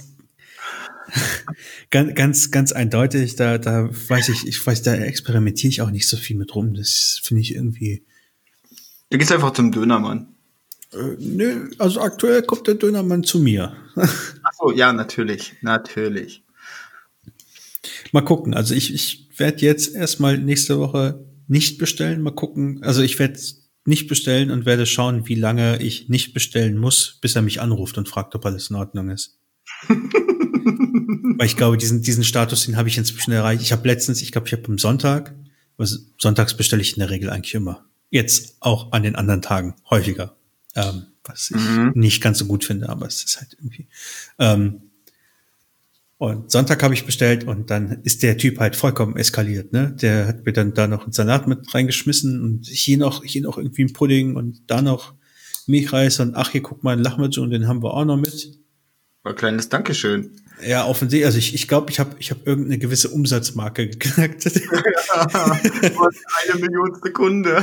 ganz, ganz, ganz eindeutig, da, da weiß ich, ich weiß, da experimentiere ich auch nicht so viel mit rum, das finde ich irgendwie. Du gehst einfach zum Dönermann. Äh, nö, also aktuell kommt der Dönermann zu mir. Ach so, ja, natürlich, natürlich. Mal gucken. Also ich, ich werde jetzt erstmal nächste Woche nicht bestellen. Mal gucken. Also ich werde nicht bestellen und werde schauen, wie lange ich nicht bestellen muss, bis er mich anruft und fragt, ob alles in Ordnung ist. Weil ich glaube, diesen, diesen Status, den habe ich inzwischen erreicht. Ich habe letztens, ich glaube, ich habe am Sonntag, also sonntags bestelle ich in der Regel eigentlich immer. Jetzt auch an den anderen Tagen häufiger. Ähm, was ich mhm. nicht ganz so gut finde, aber es ist halt irgendwie. Ähm, Und Sonntag habe ich bestellt und dann ist der Typ halt vollkommen eskaliert, ne? Der hat mir dann da noch einen Salat mit reingeschmissen und hier noch, hier noch irgendwie ein Pudding und da noch Milchreis und ach, hier guck mal, ein Lahmacun und den haben wir auch noch mit. Ein kleines Dankeschön. Ja, offensichtlich, also ich ich glaube, ich habe ich hab irgendeine gewisse Umsatzmarke geknackt. Ja, eine Millionste Kunde.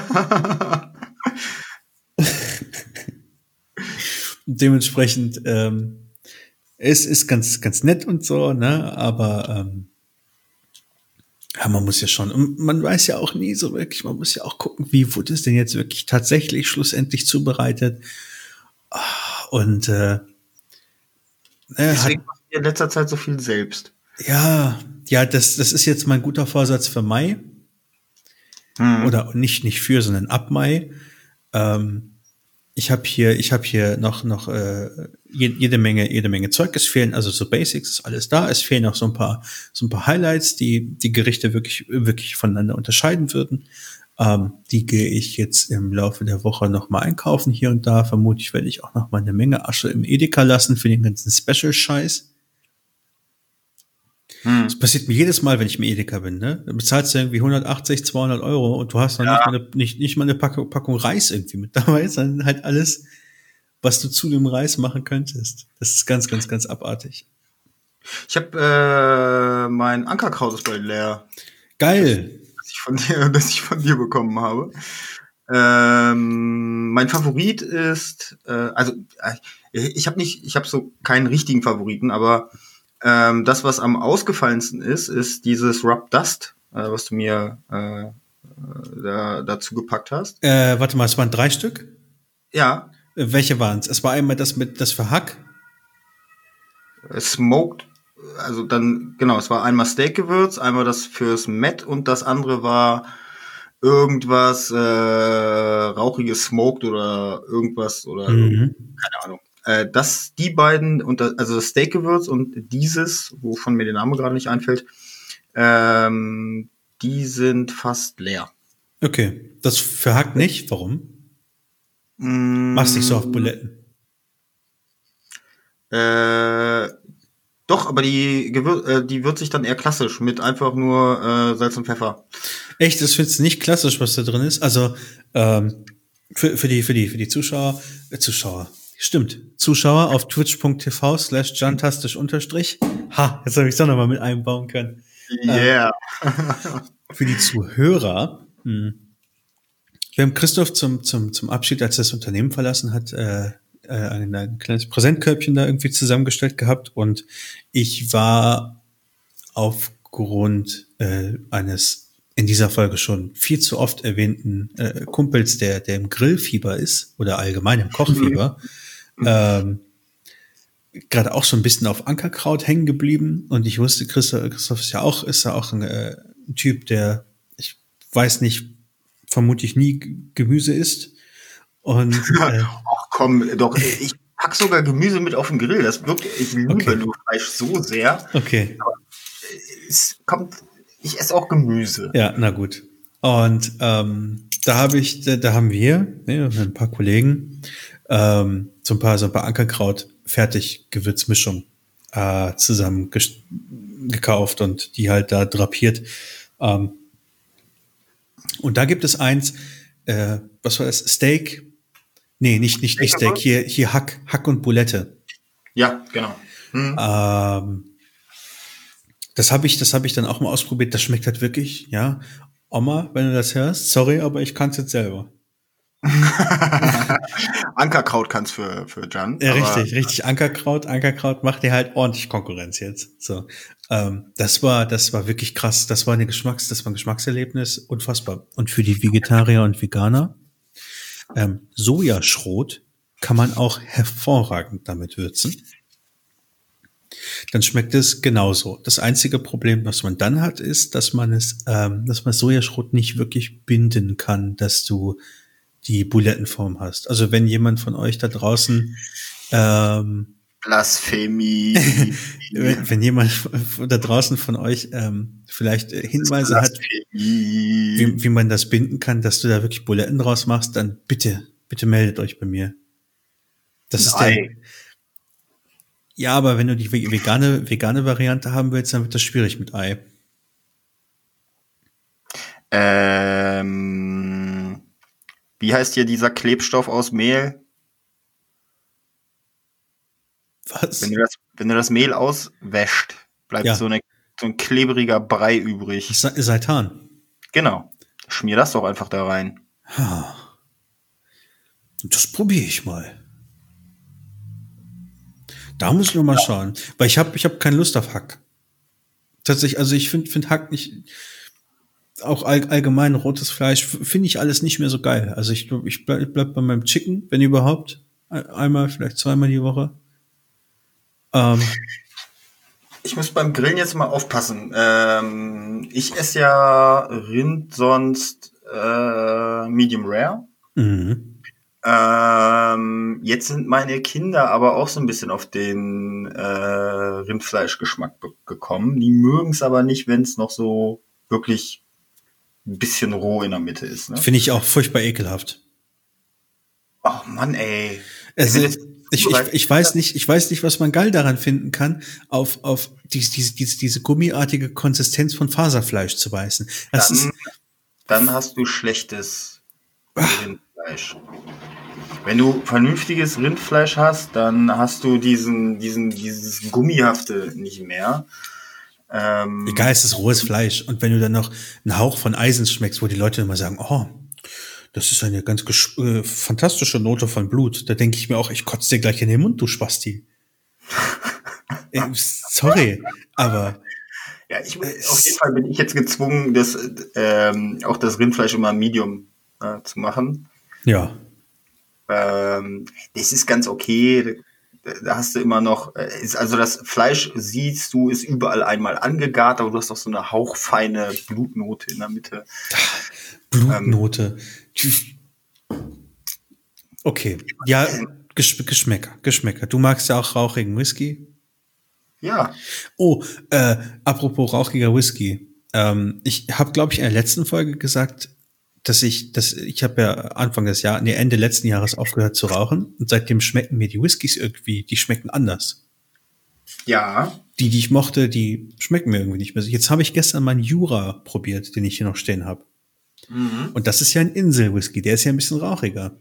Dementsprechend, ähm, es ist ganz, ganz nett und so, ne, aber ähm, ja, man muss ja schon, und man weiß ja auch nie so wirklich, man muss ja auch gucken, wie wurde es denn jetzt wirklich tatsächlich schlussendlich zubereitet. Und äh, deswegen macht ihr in letzter Zeit so viel selbst. Ja, ja, das, das ist jetzt mein guter Vorsatz für Mai. Hm. Oder nicht, nicht für, sondern ab Mai. Ähm, Ich habe hier, ich habe hier noch noch äh, jede Menge, jede Menge Zeug. Es fehlen also so Basics, ist alles da. Es fehlen auch so ein paar, so ein paar Highlights, die die Gerichte wirklich wirklich voneinander unterscheiden würden. Ähm, die gehe ich jetzt im Laufe der Woche noch mal einkaufen hier und da. Vermutlich werde ich auch noch mal eine Menge Asche im Edeka lassen für den ganzen Special-Scheiß. Hm. Das passiert mir jedes Mal, wenn ich im Edeka bin, ne? Da bezahlst du irgendwie hundertachtzig, zweihundert Euro und du hast noch ja. nicht, mal eine, nicht, nicht mal eine Packung, Packung Reis irgendwie mit dabei, sondern halt alles, was du zu dem Reis machen könntest. Das ist ganz, ganz, ganz abartig. Ich habe äh, mein Ankerkraut ist bald leer. Geil. Das, das ich von dir, das ich von dir bekommen habe. Ähm, mein Favorit ist, äh, also ich, ich habe nicht, ich habe so keinen richtigen Favoriten, aber Ähm, das, was am ausgefallensten ist, ist dieses Rub Dust, äh, was du mir äh, da, dazu gepackt hast. Äh, warte mal, es waren drei Stück? Ja. Äh, welche waren es? Es war einmal das mit das für Hack. Smoked, also dann, genau, es war einmal Steakgewürz, einmal das fürs Met und das andere war irgendwas äh, rauchiges Smoked oder irgendwas oder mhm. keine Ahnung. Äh, das, die beiden, und das, also das Steakgewürz und dieses, wovon mir der Name gerade nicht einfällt, ähm, die sind fast leer. Okay, das verhackt nicht. Warum? Mm, Machst dich so auf Buletten? Äh, Doch, aber die, Gewür äh, die würzt sich dann eher klassisch mit einfach nur äh, Salz und Pfeffer. Echt, das findest du nicht klassisch, was da drin ist? Also ähm, für, für die für die für die Zuschauer, äh, Zuschauer, stimmt, Zuschauer auf twitch.tv slash jantastisch unterstrich. Ha, jetzt habe ich es doch nochmal mit einbauen können. Yeah. Ähm, für die Zuhörer, mh, wir haben Christoph zum zum zum Abschied, als er das Unternehmen verlassen hat, äh, ein, ein kleines Präsentkörbchen da irgendwie zusammengestellt gehabt und ich war aufgrund äh, eines in dieser Folge schon viel zu oft erwähnten äh, Kumpels, der der im Grillfieber ist oder allgemein im Kochfieber, mhm. ähm, gerade auch so ein bisschen auf Ankerkraut hängen geblieben und ich wusste, Christoph, Christoph ist ja auch ist ja auch ein, äh, ein Typ, der ich weiß nicht, vermutlich nie Gemüse isst. Und äh, ach komm, doch, ich pack sogar Gemüse mit auf den Grill. Das wirkt, ich liebe okay. nur Fleisch so sehr. Okay. Aber es kommt, ich esse auch Gemüse. Ja, na gut. Und ähm, da habe ich, da, da haben wir, ne, ein paar Kollegen, ähm, so ein paar, so ein paar Ankerkraut fertig Gewürzmischung äh, zusammen gekauft und die halt da drapiert. Ähm, und da gibt es eins, äh, was war das? Steak? Nee, nicht, nicht, nicht Steak. Hier, hier Hack, Hack und Bulette. Ja, genau. Hm. Ähm, das habe ich, das habe ich dann auch mal ausprobiert. Das schmeckt halt wirklich, ja. Oma, wenn du das hörst, sorry, aber ich kann's jetzt selber. Ankerkraut kann's für, für Jan. Ja, richtig, richtig. Ankerkraut, Ankerkraut macht dir halt ordentlich Konkurrenz jetzt. So. Ähm, das war, das war wirklich krass. Das war eine Geschmacks, das war ein Geschmackserlebnis. Unfassbar. Und für die Vegetarier und Veganer, Ähm, Sojaschrot kann man auch hervorragend damit würzen. Dann schmeckt es genauso. Das einzige Problem, was man dann hat, ist, dass man es, ähm, dass man Sojaschrot nicht wirklich binden kann, dass du die Bulettenform hast. Also wenn jemand von euch da draußen ähm, Blasphemie. wenn, wenn jemand da draußen von euch ähm, vielleicht Hinweise hat, wie, wie man das binden kann, dass du da wirklich Buletten draus machst, dann bitte, bitte meldet euch bei mir. Das ist der. Ja, aber wenn du die vegane, vegane Variante haben willst, dann wird das schwierig mit Ei. Ähm, wie heißt hier dieser Klebstoff aus Mehl? Was? Wenn du das, wenn du das Mehl auswäscht, bleibt ja so, eine, so ein klebriger Brei übrig. Se- Seitan. Genau. Schmier das doch einfach da rein. Ha. Das probiere ich mal. Da muss ich noch mal ja. schauen. Weil ich habe ich hab keine Lust auf Hack. Tatsächlich, also ich finde find Hack nicht, auch all, allgemein rotes Fleisch, finde ich alles nicht mehr so geil. Also ich, ich bleib, ich bleib bei meinem Chicken, wenn überhaupt. Einmal, vielleicht zweimal die Woche. Ähm, ich muss beim Grillen jetzt mal aufpassen. Ähm, ich esse ja Rind sonst äh, Medium Rare. Mhm. Ähm, jetzt sind meine Kinder aber auch so ein bisschen auf den äh, Rindfleischgeschmack be- gekommen. Die mögen es aber nicht, wenn es noch so wirklich ein bisschen roh in der Mitte ist. Ne? Finde ich auch furchtbar ekelhaft. Ach Mann, ey. Also, ich, ich, ich weiß nicht, ich weiß nicht, was man geil daran finden kann, auf, auf diese, diese, diese, diese gummiartige Konsistenz von Faserfleisch zu beißen. Das dann, ist, dann hast du schlechtes Rindfleisch. Wenn du vernünftiges Rindfleisch hast, dann hast du diesen, diesen, dieses Gummihafte nicht mehr. Ähm, Egal, es ist rohes Fleisch. Und wenn du dann noch einen Hauch von Eisen schmeckst, wo die Leute immer sagen, oh, das ist eine ganz gesch- äh, fantastische Note von Blut. Da denke ich mir auch, ich kotze dir gleich in den Mund, du Spasti. äh, sorry, aber... Ja, ich, auf jeden Fall bin ich jetzt gezwungen, das, ähm, auch das Rindfleisch immer Medium äh, zu machen. Ja. Ähm, das ist ganz okay. Da hast du immer noch, ist, also das Fleisch siehst du, ist überall einmal angegart, aber du hast auch so eine hauchfeine Blutnote in der Mitte. Blutnote. Ähm, okay. Ja, Gesch- Geschmäcker, Geschmäcker. Du magst ja auch rauchigen Whisky. Ja. Oh, äh, apropos rauchiger Whisky. Ähm, ich habe, glaube ich, in der letzten Folge gesagt, dass ich, dass ich habe ja Anfang des Jahres, nee, Ende letzten Jahres aufgehört zu rauchen und seitdem schmecken mir die Whiskys irgendwie, die schmecken anders. Ja. die, die ich mochte, die schmecken mir irgendwie nicht mehr. Jetzt habe ich gestern meinen Jura probiert, den ich hier noch stehen habe. Mhm. Und das ist ja ein Insel-Whisky, der ist ja ein bisschen rauchiger.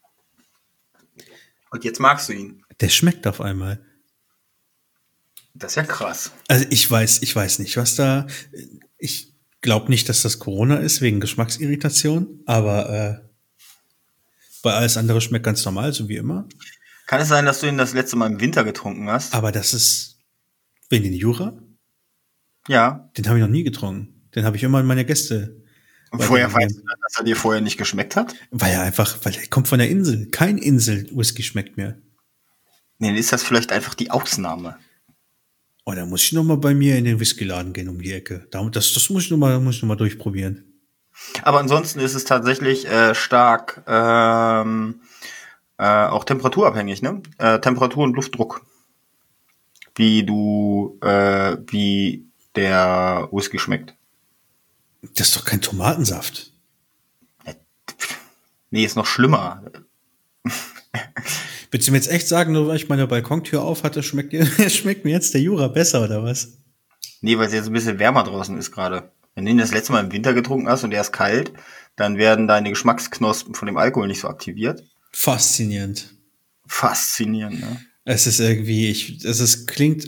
Und jetzt magst du ihn. Der schmeckt auf einmal. Das ist ja krass. Also ich weiß, ich weiß nicht, was da. Ich glaube nicht, dass das Corona ist wegen Geschmacksirritation, aber äh, weil alles andere schmeckt ganz normal, so wie immer. Kann es sein, dass du ihn das letzte Mal im Winter getrunken hast? Aber das ist wegen den Jura? Ja. Den habe ich noch nie getrunken. Den habe ich immer an meine Gäste. Und woher weißt du, dass er dir vorher nicht geschmeckt hat? Weil er einfach, weil er kommt von der Insel. Kein Insel-Whisky schmeckt mir. Nee, dann ist das vielleicht einfach die Ausnahme. Oh, da muss ich noch mal bei mir in den Whiskyladen gehen um die Ecke. Das, das muss ich noch mal, muss ich noch mal durchprobieren. Aber ansonsten ist es tatsächlich äh, stark ähm, äh, auch temperaturabhängig, ne? Äh, Temperatur und Luftdruck. Wie du, äh, wie der Whisky schmeckt. Das ist doch kein Tomatensaft. Nee, ist noch schlimmer. Willst du mir jetzt echt sagen, nur weil ich meine Balkontür auf hatte, schmeckt, schmeckt mir jetzt der Jura besser, oder was? Nee, weil es jetzt ein bisschen wärmer draußen ist gerade. Wenn du ihn das letzte Mal im Winter getrunken hast und der ist kalt, dann werden deine Geschmacksknospen von dem Alkohol nicht so aktiviert. Faszinierend. Faszinierend, ne? Es ist irgendwie, ich, es ist, klingt,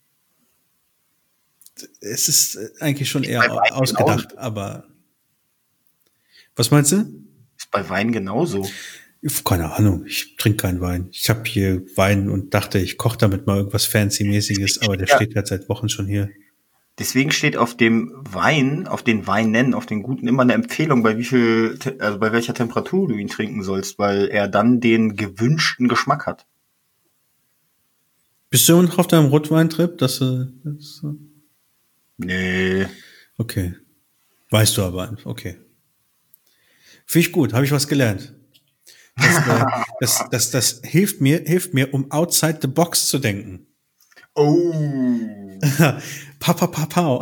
es ist eigentlich schon eher Wein ausgedacht, genauso. aber was meinst du? Ist bei Wein genauso. Keine Ahnung, ich trinke keinen Wein. Ich habe hier Wein und dachte, ich koche damit mal irgendwas Fancy-mäßiges, aber der Ja. steht jetzt seit Wochen schon hier. Deswegen steht auf dem Wein, auf den Weinen, auf den guten immer eine Empfehlung, bei wie viel, Te- also bei welcher Temperatur du ihn trinken sollst, weil er dann den gewünschten Geschmack hat. Bist du noch auf deinem Rotweintrip? Dass du, das, Nee. okay. Weißt du aber, okay. Finde ich gut, habe ich was gelernt. Das, äh, das, das, das hilft mir, hilft mir, um outside the box zu denken. Oh. Papa, papa.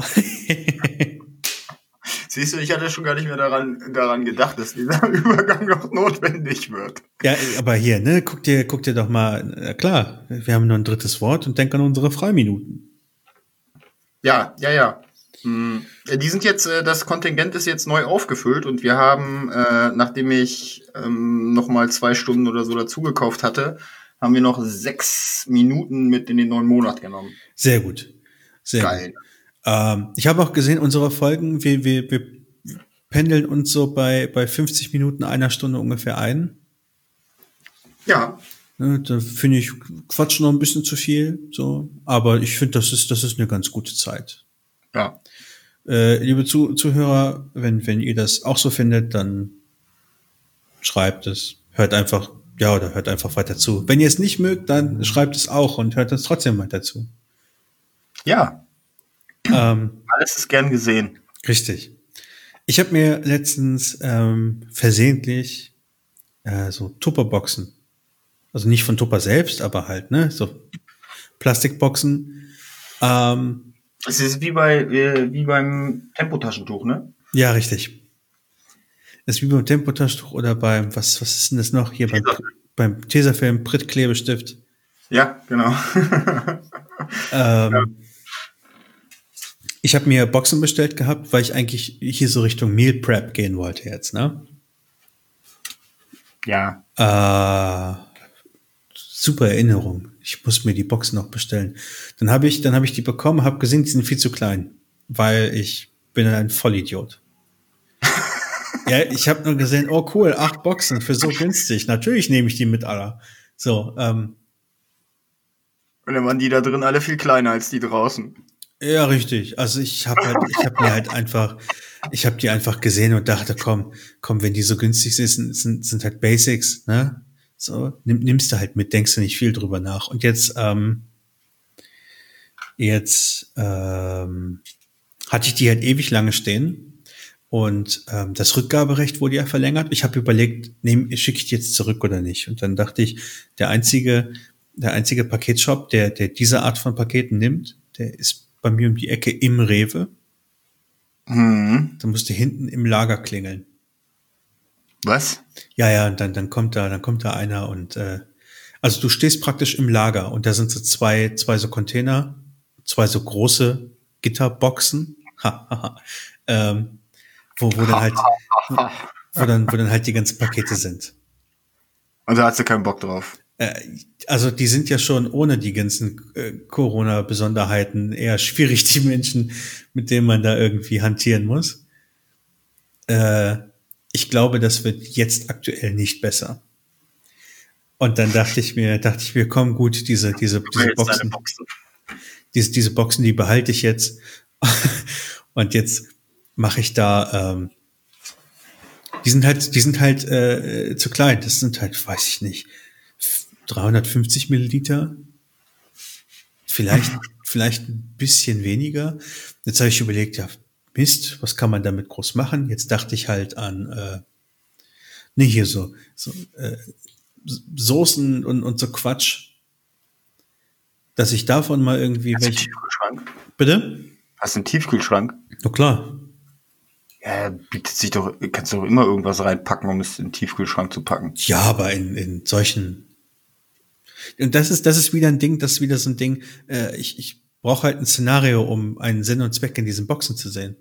Siehst du, ich hatte schon gar nicht mehr daran, daran gedacht, dass dieser Übergang noch notwendig wird. Ja, aber hier, ne, guck dir, guck dir doch mal, na klar, wir haben nur ein drittes Wort und denk an unsere Freiminuten. Ja, ja, ja. Hm, Die sind jetzt, äh, das Kontingent ist jetzt neu aufgefüllt und wir haben, äh, nachdem ich ähm, nochmal zwei Stunden oder so dazugekauft hatte, haben wir noch sechs Minuten mit in den neuen Monat genommen. Sehr gut. Sehr Geil. gut. Ähm, ich habe auch gesehen, unsere Folgen, wir, wir, wir pendeln uns so bei, bei fünfzig Minuten, einer Stunde ungefähr ein. Ja, Ne, da finde ich, quatschen noch ein bisschen zu viel, so. Aber ich finde, das ist, das ist eine ganz gute Zeit. ja. Äh, liebe Zu Zuhörer, wenn, wenn ihr das auch so findet, dann schreibt es. Hört einfach, ja, oder hört einfach weiter zu. Wenn ihr es nicht mögt, dann schreibt es auch und hört es trotzdem weiter zu. Ja, Ähm, alles ist gern gesehen. richtig. Ich habe mir letztens ähm, versehentlich äh, so Tupperboxen, also nicht von Tupper selbst, aber halt, ne, so Plastikboxen. Ähm, Es ist wie bei, äh, wie beim Tempotaschentuch, ne? ja, richtig. Das ist wie beim Tempotaschentuch oder beim, was, was ist denn das noch? Hier beim, Tesafilm. beim Tesafilm, Prittklebestift. Ja, genau. Ähm, Ich habe mir Boxen bestellt gehabt, weil ich eigentlich hier so Richtung Meal Prep gehen wollte jetzt, ne? Ja. Äh, super Erinnerung. Ich muss mir die Boxen noch bestellen. Dann habe ich, dann habe ich die bekommen, habe gesehen, die sind viel zu klein, weil ich bin ein Vollidiot. Ja, ich habe nur gesehen, oh cool, acht Boxen für so günstig. Natürlich nehme ich die mit aller. So, ähm, Und dann waren die da drin alle viel kleiner als die draußen. ja, richtig. Also ich habe halt, ich habe mir halt einfach, ich habe die einfach gesehen und dachte, komm, komm, wenn die so günstig sind, sind, sind halt Basics, ne? So, nimm, nimmst du halt mit, denkst du nicht viel drüber nach. Und jetzt, ähm, jetzt ähm, hatte ich die halt ewig lange stehen und ähm, das Rückgaberecht wurde ja verlängert. Ich habe überlegt, nehm, schicke ich die jetzt zurück oder nicht? Und dann dachte ich, der einzige, der einzige Paketshop, der, der diese Art von Paketen nimmt, der ist bei mir um die Ecke im Rewe. Hm. Da musste hinten im Lager klingeln. Was? Ja, ja, und dann, dann kommt da, dann kommt da einer und äh, also du stehst praktisch im Lager und da sind so zwei, zwei so Container, zwei so große Gitterboxen, ähm, wo, wo dann halt, wo, wo dann, wo dann halt die ganzen Pakete sind. Und da hast du keinen Bock drauf. Äh, also die sind ja schon ohne die ganzen äh, Corona-Besonderheiten eher schwierig, die Menschen, mit denen man da irgendwie hantieren muss. Äh, ich glaube, das wird jetzt aktuell nicht besser. Und dann dachte ich mir, dachte ich mir, komm gut, diese, diese, diese Boxen, Boxen, diese, diese Boxen, die behalte ich jetzt. Und jetzt mache ich da, ähm, die sind halt, die sind halt äh, zu klein. Das sind halt, weiß ich nicht, dreihundertfünfzig Milliliter. Vielleicht, vielleicht ein bisschen weniger. Jetzt habe ich überlegt, ja, Mist, was kann man damit groß machen? Jetzt dachte ich halt an, äh, nee, hier so, so äh, Soßen und, und so Quatsch, dass ich davon mal irgendwie Hast welche. du einen Tiefkühlschrank? Bitte? Hast du einen Tiefkühlschrank? Na klar. Ja, bietet sich doch, kannst du doch immer irgendwas reinpacken, um es in den Tiefkühlschrank zu packen. Ja, aber in, in solchen. Und das ist, das ist wieder ein Ding, das ist wieder so ein Ding, äh, ich, ich brauche halt ein Szenario, um einen Sinn und Zweck in diesen Boxen zu sehen.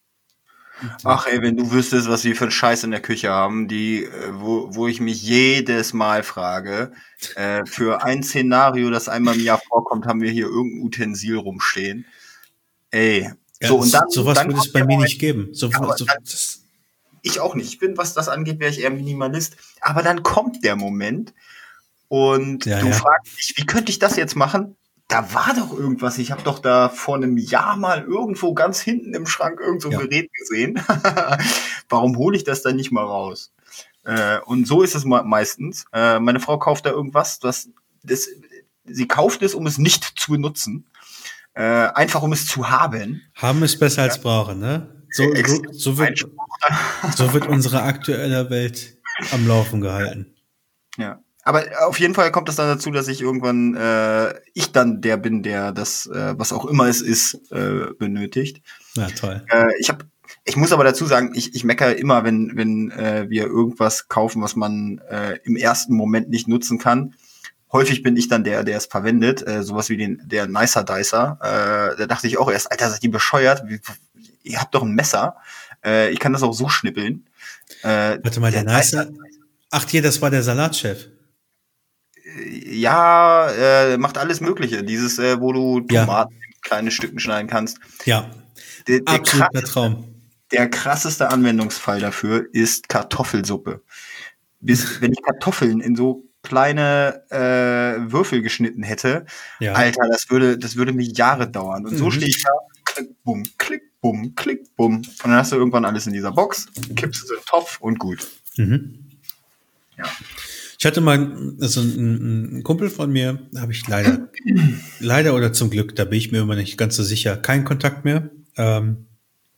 Ach ey, wenn du wüsstest, was wir für einen Scheiß in der Küche haben, die, wo, wo ich mich jedes Mal frage, äh, für ein Szenario, das einmal im Jahr vorkommt, haben wir hier irgendein Utensil rumstehen. Ey. Ja, so, und dann, sowas dann würde es bei mir nicht geben. So, ja, so, dann, das, ich auch nicht. Ich bin, was das angeht, wäre ich eher Minimalist. Aber dann kommt der Moment und ja, du ja. fragst dich, wie könnte ich das jetzt machen? Da war doch irgendwas. Ich habe doch da vor einem Jahr mal irgendwo ganz hinten im Schrank irgend so ein Ja. Gerät gesehen. Warum hole ich das dann nicht mal raus? Äh, und so ist es me- meistens. Äh, meine Frau kauft da irgendwas, das, das, sie kauft es, um es nicht zu benutzen. Äh, einfach um es zu haben. Haben ist besser als brauchen, ne? So, so, so, wird, so wird unsere aktuelle Welt am Laufen gehalten. Ja. Aber auf jeden Fall kommt es dann dazu, dass ich irgendwann, äh, ich dann der bin, der das, äh, was auch immer es ist, äh, benötigt. Ja, toll. Äh, ich hab, ich muss aber dazu sagen, ich, ich meckere immer, wenn, wenn äh, wir irgendwas kaufen, was man äh, im ersten Moment nicht nutzen kann. Häufig bin ich dann der, der es verwendet, äh, sowas wie den der Nicer Dicer. Äh, da dachte ich auch erst, Alter, seid ihr bescheuert? Wie, ihr habt doch ein Messer. Äh, ich kann das auch so schnippeln. Äh, Warte mal, der, der Nicer. Ach hier, das war der Salatchef. Ja, äh, macht alles Mögliche. Dieses, äh, wo du Tomaten ja. in kleine Stücken schneiden kannst. Ja, der, der absoluter Traum. Der krasseste Anwendungsfall dafür ist Kartoffelsuppe. Bis, wenn ich Kartoffeln in so kleine äh, Würfel geschnitten hätte, ja. Alter, das würde, das würde mir Jahre dauern. Und mhm. so stehe ich da, klick, bumm, klick, bumm, klick, bumm. Und dann hast du irgendwann alles in dieser Box, kippst es in den Topf und gut. Mhm. Ja. Ich hatte mal, also ein, ein Kumpel von mir, habe ich leider, leider oder zum Glück, da bin ich mir immer nicht ganz so sicher, keinen Kontakt mehr. Ähm,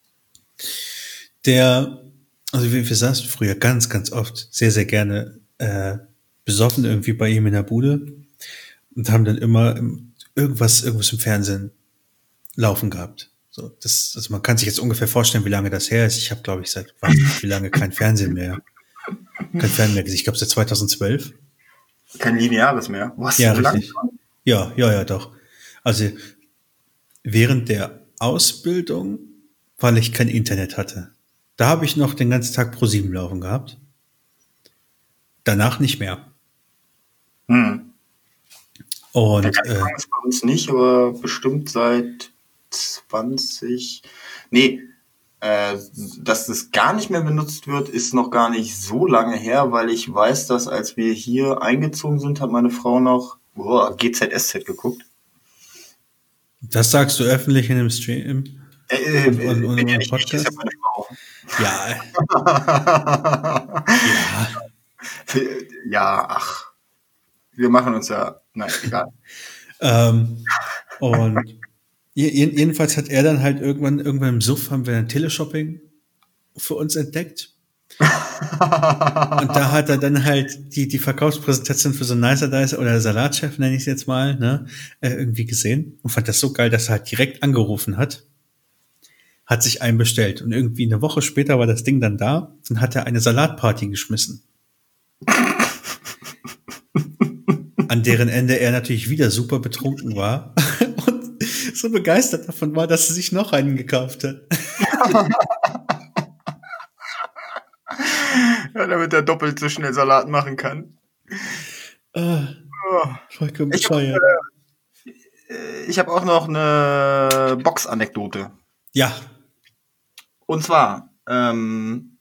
der, also wir, wir saßen früher ganz, ganz oft sehr, sehr gerne äh, besoffen irgendwie bei ihm in der Bude und haben dann immer irgendwas, irgendwas im Fernsehen laufen gehabt. So, das, also man kann sich jetzt ungefähr vorstellen, wie lange das her ist. Ich habe, glaube ich, seit weiß nicht, wie lange kein Fernsehen mehr. Kein Fernsehen mehr gesehen. Ich glaube, seit zweitausendzwölf. Kein Lineares mehr. Was? Ja, richtig. Ja, ja, ja, doch. Also während der Ausbildung, weil ich kein Internet hatte, da habe ich noch den ganzen Tag ProSieben laufen gehabt. Danach nicht mehr. Hm. Und der äh, ist bei uns nicht, aber bestimmt seit zwanzig. Nee. Äh, dass das gar nicht mehr benutzt wird, ist noch gar nicht so lange her, weil ich weiß, dass als wir hier eingezogen sind, hat meine Frau noch oh, G Z S Z geguckt. Das sagst du öffentlich in einem Stream? Äh, äh, und, und, und, und Podcast? Ist ja meine Frau. Ja. ja. Ja, ach. Wir machen uns ja, nein, egal. ähm, und jedenfalls hat er dann halt irgendwann, irgendwann im Suff haben wir ein Teleshopping für uns entdeckt. Und da hat er dann halt die, die Verkaufspräsentation für so ein Nicer Dicer oder Salatchef, nenne ich es jetzt mal, ne, irgendwie gesehen und fand das so geil, dass er halt direkt angerufen hat, hat sich einen bestellt und irgendwie eine Woche später war das Ding dann da und hat er eine Salatparty geschmissen. An deren Ende er natürlich wieder super betrunken war und so begeistert davon war, dass sie sich noch einen gekauft hat. Ja, damit er doppelt so schnell Salat machen kann. Ah, Oh. vollkommen Ich habe bescheuert. äh, ich hab auch noch eine Box-Anekdote. Ja, Und zwar, ähm,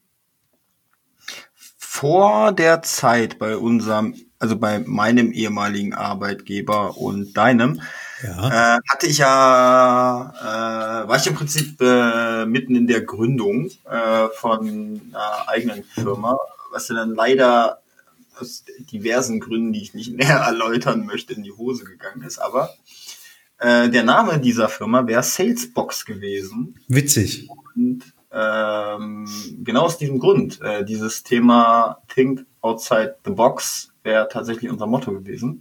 vor der Zeit bei unserem, also bei meinem ehemaligen Arbeitgeber und deinem, ja. äh, hatte ich ja, äh, war ich im Prinzip äh, mitten in der Gründung äh, von einer eigenen Firma, was ja dann leider aus diversen Gründen, die ich nicht näher erläutern möchte, in die Hose gegangen ist. Aber äh, der Name dieser Firma wäre Salesbox gewesen. Witzig. Und ähm, genau aus diesem Grund, äh, dieses Thema Think Outside the Box wäre tatsächlich unser Motto gewesen.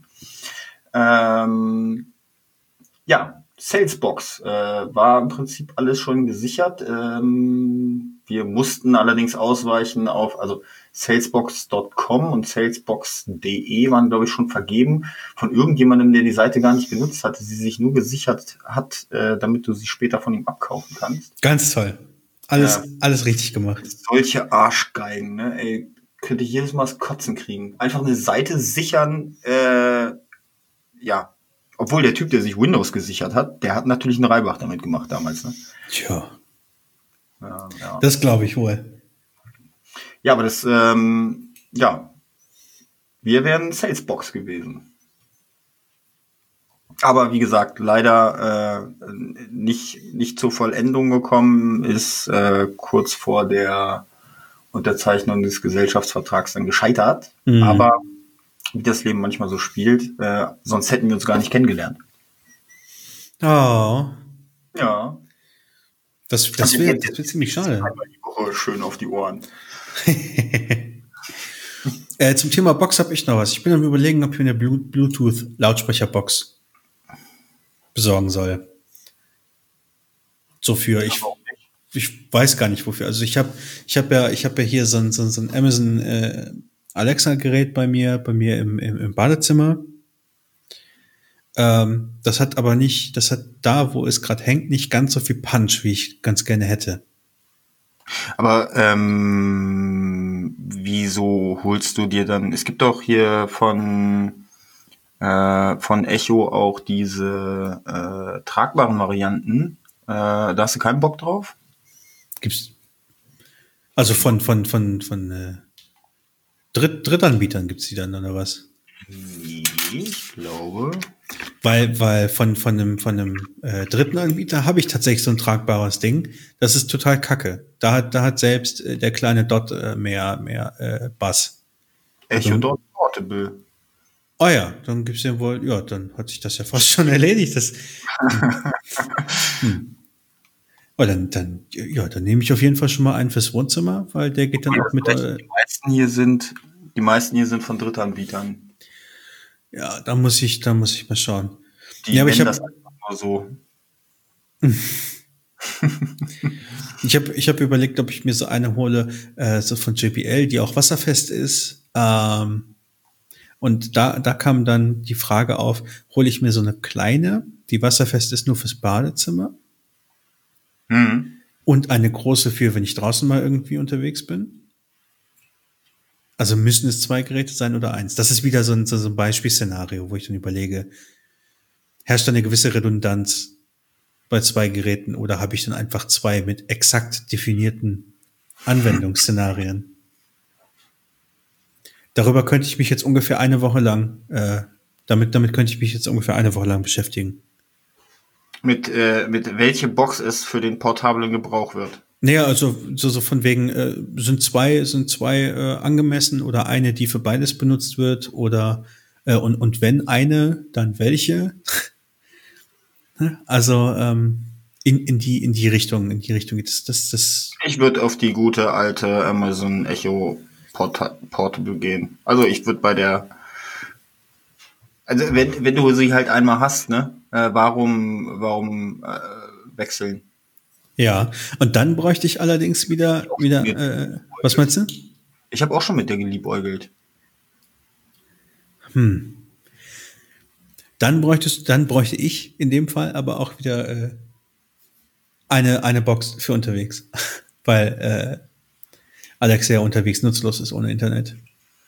Ähm, ja, Salesbox äh, war im Prinzip alles schon gesichert. Ähm, wir mussten allerdings ausweichen auf, also salesbox Punkt com und salesbox Punkt de waren, glaube ich, schon vergeben von irgendjemandem, der die Seite gar nicht genutzt hatte, sie sich nur gesichert hat, äh, damit du sie später von ihm abkaufen kannst. Ganz toll. Alles, Ja. alles richtig gemacht. Solche Arschgeigen, ne? Ey, könnte ich jedes Mal das Kotzen kriegen. Einfach eine Seite sichern, äh, ja. Obwohl der Typ, der sich Windows gesichert hat, der hat natürlich einen Reibach damit gemacht damals, ne? Tja, Ja, ja. das glaube ich wohl. Ja, aber das, ähm, ja. Wir wären Salesbox gewesen. Aber wie gesagt, leider äh, nicht, nicht zur Vollendung gekommen, ist äh, kurz vor der Unterzeichnung des Gesellschaftsvertrags dann gescheitert. Mhm. Aber wie das Leben manchmal so spielt, äh, sonst hätten wir uns gar nicht kennengelernt. Oh, Ja. das, das wäre das wär ziemlich schade. Einmal die Woche schön auf die Ohren. äh, zum Thema Box habe ich noch was. Ich bin am Überlegen, ob ich mir eine Blu- Bluetooth-Lautsprecherbox besorgen soll. So für ich, ich weiß gar nicht wofür. Also ich habe ich habe ja ich habe ja hier so ein, so ein, so ein Amazon äh, Alexa Gerät bei mir bei mir im, im, im Badezimmer. Ähm, das hat aber nicht, das hat da, wo es gerade hängt, nicht ganz so viel Punch, wie ich ganz gerne hätte. Aber ähm, wieso holst du dir dann? Es gibt doch hier von äh, von Echo auch diese äh, tragbaren Varianten. Äh, da hast du keinen Bock drauf? Gibt's also von von von von äh, Dritt, Drittanbietern gibt's die dann oder was? Nee, ich glaube. Weil, weil von, von einem, von einem äh, dritten Anbieter habe ich tatsächlich so ein tragbares Ding. Das ist total kacke. Da hat, da hat selbst äh, der kleine Dot äh, mehr, mehr äh, Bass. Echo Also- Dot Portable. Oh ja, dann gibt's ja wohl, ja, dann hat sich das ja fast schon erledigt. Das, hm. Oh, dann, dann, ja, dann nehme ich auf jeden Fall schon mal einen fürs Wohnzimmer, weil der geht dann auch mit, äh, Die meisten hier sind, die meisten hier sind von Drittanbietern. ja, da muss ich, da muss ich mal schauen. Die Ja, aber ich nennen hab- das einfach nur so. Ich habe ich hab überlegt, ob ich mir so eine hole, äh, so von J B L, die auch wasserfest ist. Ähm, und da, da kam dann die Frage auf, hole ich mir so eine kleine, die wasserfest ist nur fürs Badezimmer Hm. und eine große für, wenn ich draußen mal irgendwie unterwegs bin? Also müssen es zwei Geräte sein oder eins? Das ist wieder so ein, so so ein Beispielszenario, wo ich dann überlege, herrscht da eine gewisse Redundanz bei zwei Geräten oder habe ich dann einfach zwei mit exakt definierten Anwendungsszenarien? Darüber könnte ich mich jetzt ungefähr eine Woche lang, äh, damit, damit könnte ich mich jetzt ungefähr eine Woche lang beschäftigen. Mit, äh, mit welche Box es für den portablen Gebrauch wird. Naja, also so, so von wegen, äh, sind zwei, sind zwei äh, angemessen oder eine, die für beides benutzt wird oder äh, und, und wenn eine, dann welche? Also ähm, in, in die in die Richtung, in die Richtung geht das, das, das Ich würde auf die gute alte Amazon Echo Porta Portable gehen. Also ich würde bei der, also wenn, wenn du sie halt einmal hast, ne, äh, warum, warum äh, wechseln? ja. Und dann bräuchte ich allerdings wieder, wieder, äh, was meinst du? Ich habe auch schon mit der geliebäugelt. Hm. Dann bräuchtest, dann bräuchte ich in dem Fall aber auch wieder äh, eine eine Box für unterwegs, weil äh, Alexa ja unterwegs nutzlos ist ohne Internet.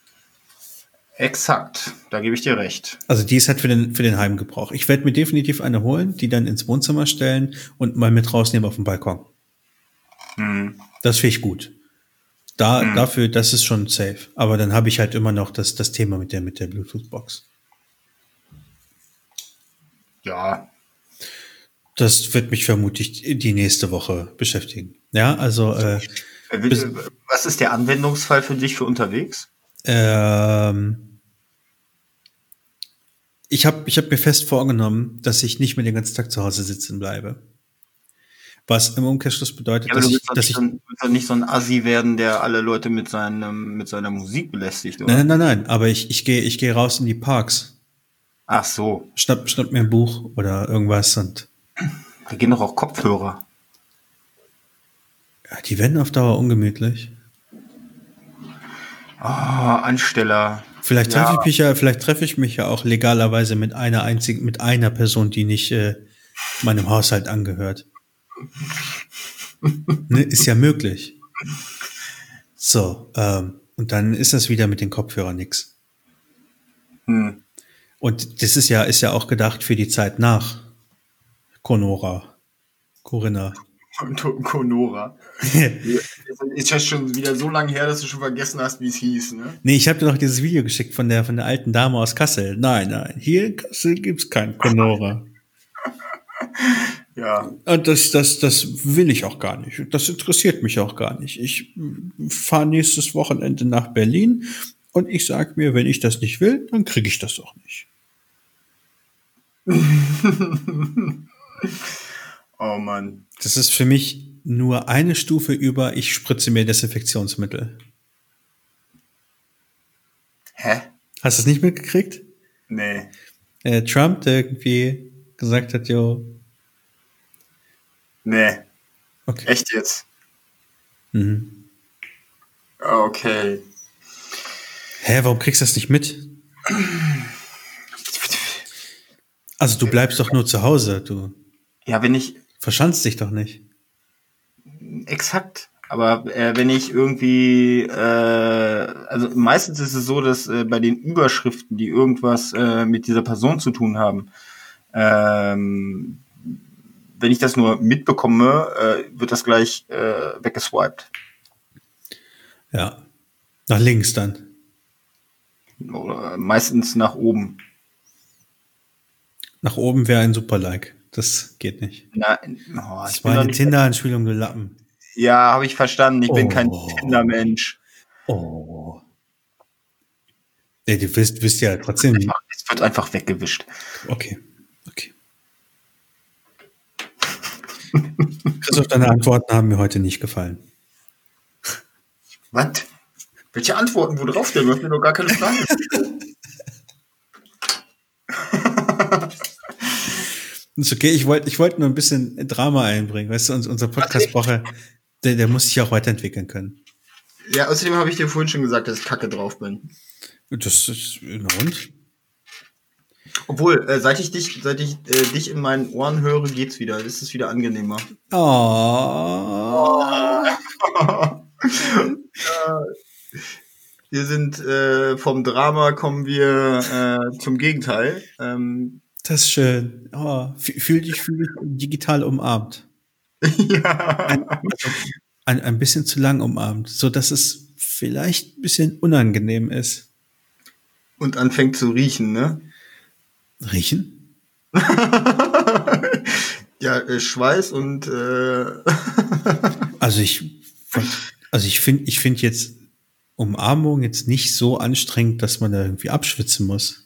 Exakt, da gebe ich dir recht. Also die ist halt für den für den Heimgebrauch. Ich werde mir definitiv eine holen, die dann ins Wohnzimmer stellen und mal mit rausnehmen auf den Balkon. Hm. Das finde ich gut. Da Hm. dafür, das ist schon safe. Aber dann habe ich halt immer noch das das Thema mit der mit der Bluetooth-Box. Ja. Das wird mich vermutlich die nächste Woche beschäftigen. Ja, also äh, bis, Was ist der Anwendungsfall für dich für unterwegs? ähm, ich habe ich hab mir fest vorgenommen, dass ich nicht mehr den ganzen Tag zu Hause sitzen bleibe. Was im Umkehrschluss bedeutet, Ja, aber dass du ich, willst doch dass nicht, ich, so ein, willst doch nicht so ein Assi werden, der alle Leute mit, seinem, mit seiner Musik belästigt, oder? nein, nein, nein, nein, aber ich, ich gehe, ich gehe raus in die Parks, Ach so, schnapp, schnapp mir ein Buch oder irgendwas und da gehen doch auch Kopfhörer. ja, die werden auf Dauer ungemütlich. Ah, Ansteller. Vielleicht Ja. treffe ich mich ja, vielleicht treffe ich mich ja auch legalerweise mit einer einzigen, mit einer Person, die nicht äh, meinem Haushalt angehört. Ne, ist ja möglich. So, ähm, und dann ist das wieder mit den Kopfhörern nix. Hm. Und das ist ja, ist ja auch gedacht für die Zeit nach Conora. Corinna. Und Conora. Ist ja schon wieder so lange her, dass du schon vergessen hast, wie es hieß, ne? Nee, ich habe dir noch dieses Video geschickt von der, von der alten Dame aus Kassel. Nein, nein, hier in Kassel gibt's kein Conora. Ja. Und das, das, das will ich auch gar nicht. Das interessiert mich auch gar nicht. Ich fahre nächstes Wochenende nach Berlin und ich sage mir, wenn ich das nicht will, dann kriege ich das auch nicht. Oh Mann. Das ist für mich nur eine Stufe über, ich spritze mir Desinfektionsmittel. Hä? Hast du es nicht mitgekriegt? Nee. Äh, Trump, der irgendwie gesagt hat, jo, Nee. okay. Echt jetzt? Mhm. Okay. Hä, warum kriegst du das nicht mit? Also du bleibst doch nur zu Hause, du Ja, wenn ich, verschanzt dich doch nicht. exakt. Aber äh, wenn ich irgendwie, äh, also meistens ist es so, dass äh, bei den Überschriften, die irgendwas äh, mit dieser Person zu tun haben, ähm, wenn ich das nur mitbekomme, äh, wird das gleich äh, weggeswiped. Ja, nach links dann. Oder meistens nach oben. Nach oben wäre ein Super-Like. Das geht nicht. Nein, oh, Das ich war bin doch eine nicht. Tinder-Anspielung, du Lappen. Ja, habe ich verstanden. Ich bin Oh. kein Tinder-Mensch. Oh. Nee, du wirst, wirst ja trotzdem. Es wird einfach weggewischt. Okay, okay. Christoph, deine Antworten haben mir heute nicht gefallen. Was? Welche Antworten? Worauf denn? Du hast mir doch gar keine Frage gestellt. Ist okay, ich wollte ich wollte nur ein bisschen Drama einbringen. Weißt du, uns- unser Podcast braucht ja, der, der muss sich auch weiterentwickeln können. Ja, außerdem habe ich dir vorhin schon gesagt, dass ich kacke drauf bin. Das ist na und? Obwohl, äh, seit ich dich, seit ich äh, dich in meinen Ohren höre, geht's wieder. Ist es wieder angenehmer. Oh. Wir sind äh, vom Drama kommen wir äh, zum Gegenteil. Ähm, Das ist schön. Oh, fühl fühl dich, fühl dich digital umarmt. ja. Ein, also ein, ein bisschen zu lang umarmt, so dass es vielleicht ein bisschen unangenehm ist. Und anfängt zu riechen, ne? Riechen? Ja, äh, Schweiß und äh, Also ich, also ich finde, ich finde jetzt Umarmung jetzt nicht so anstrengend, dass man da irgendwie abschwitzen muss.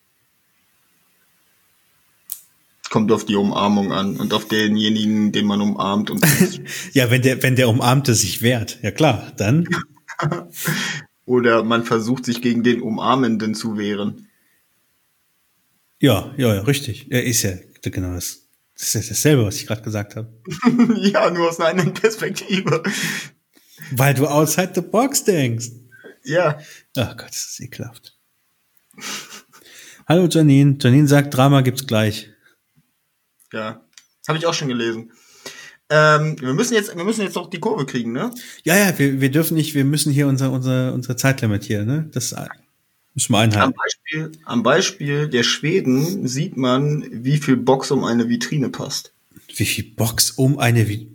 kommt auf die Umarmung an und auf denjenigen, den man umarmt. Und Ja, wenn der, wenn der Umarmte sich wehrt, ja klar, dann. oder man versucht, sich gegen den Umarmenden zu wehren. Ja, ja, ja, richtig. Er ist ja genau das. Das ist dasselbe, was ich gerade gesagt habe. Ja, nur aus einer anderen Perspektive. Weil du outside the box denkst. Ja. Ach Gott, das ist ekelhaft. Hallo Janine. Janine sagt, Drama gibt's gleich. Ja, habe ich auch schon gelesen. Ähm, wir müssen jetzt, wir müssen jetzt noch die Kurve kriegen, ne? Ja, ja, wir, wir dürfen nicht, wir müssen hier unser, unser, unsere Zeitlimit hier, ne? Das müssen wir Am einhalten. Beispiel, am Beispiel der Schweden sieht man, wie viel Box um eine Vitrine passt. Wie viel Box um eine Vi-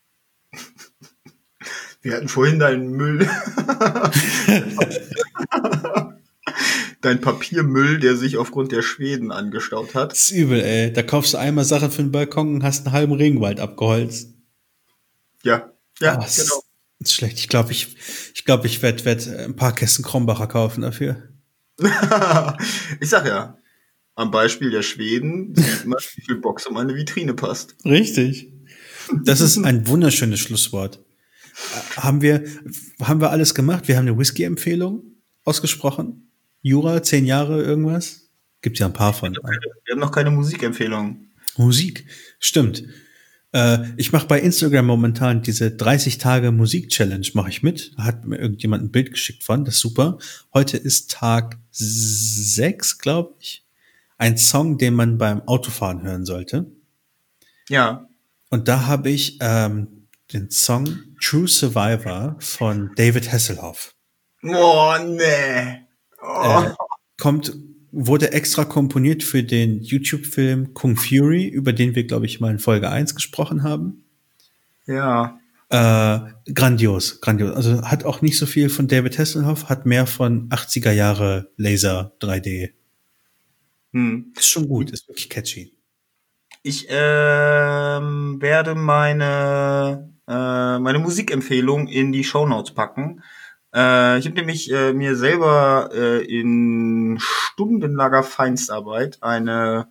Wir hatten vorhin deinen Müll. Dein Papiermüll, der sich aufgrund der Schweden angestaut hat. Das ist übel, ey. Da kaufst du einmal Sachen für den Balkon und hast einen halben Regenwald abgeholzt. Ja, ja, Oh, das genau. ist schlecht. Ich glaube, ich, ich, glaub, ich werde werd ein paar Kästen Krombacher kaufen dafür. Ich sag ja, am Beispiel der Schweden sieht man, wie viel Box um eine Vitrine passt. Richtig. Das ist ein wunderschönes Schlusswort. Äh, Haben wir, haben wir alles gemacht? Wir haben eine Whisky-Empfehlung ausgesprochen. Jura, zehn Jahre, irgendwas? Gibt ja ein paar von. Wir haben noch keine Musikempfehlung. Musik, stimmt. Äh, ich mache bei Instagram momentan diese dreißig Tage Musik-Challenge, mache ich mit. Hat mir irgendjemand ein Bild geschickt von, das ist super. Heute ist Tag sechs, glaube ich. Ein Song, den man beim Autofahren hören sollte. Ja. Und da habe ich ähm, den Song True Survivor von David Hasselhoff. Oh, nee. Oh. Äh, kommt, wurde extra komponiert für den YouTube-Film Kung Fury, über den wir, glaube ich, mal in Folge eins gesprochen haben. Ja. Äh, grandios, grandios. Also hat auch nicht so viel von David Hasselhoff, hat mehr von achtziger Jahre Laser drei D. Hm. Ist schon gut, ist wirklich catchy. Ich ähm, werde meine äh, meine Musikempfehlung in die Shownotes packen. Äh, ich habe nämlich äh, mir selber äh, in stundenlanger Feinstarbeit eine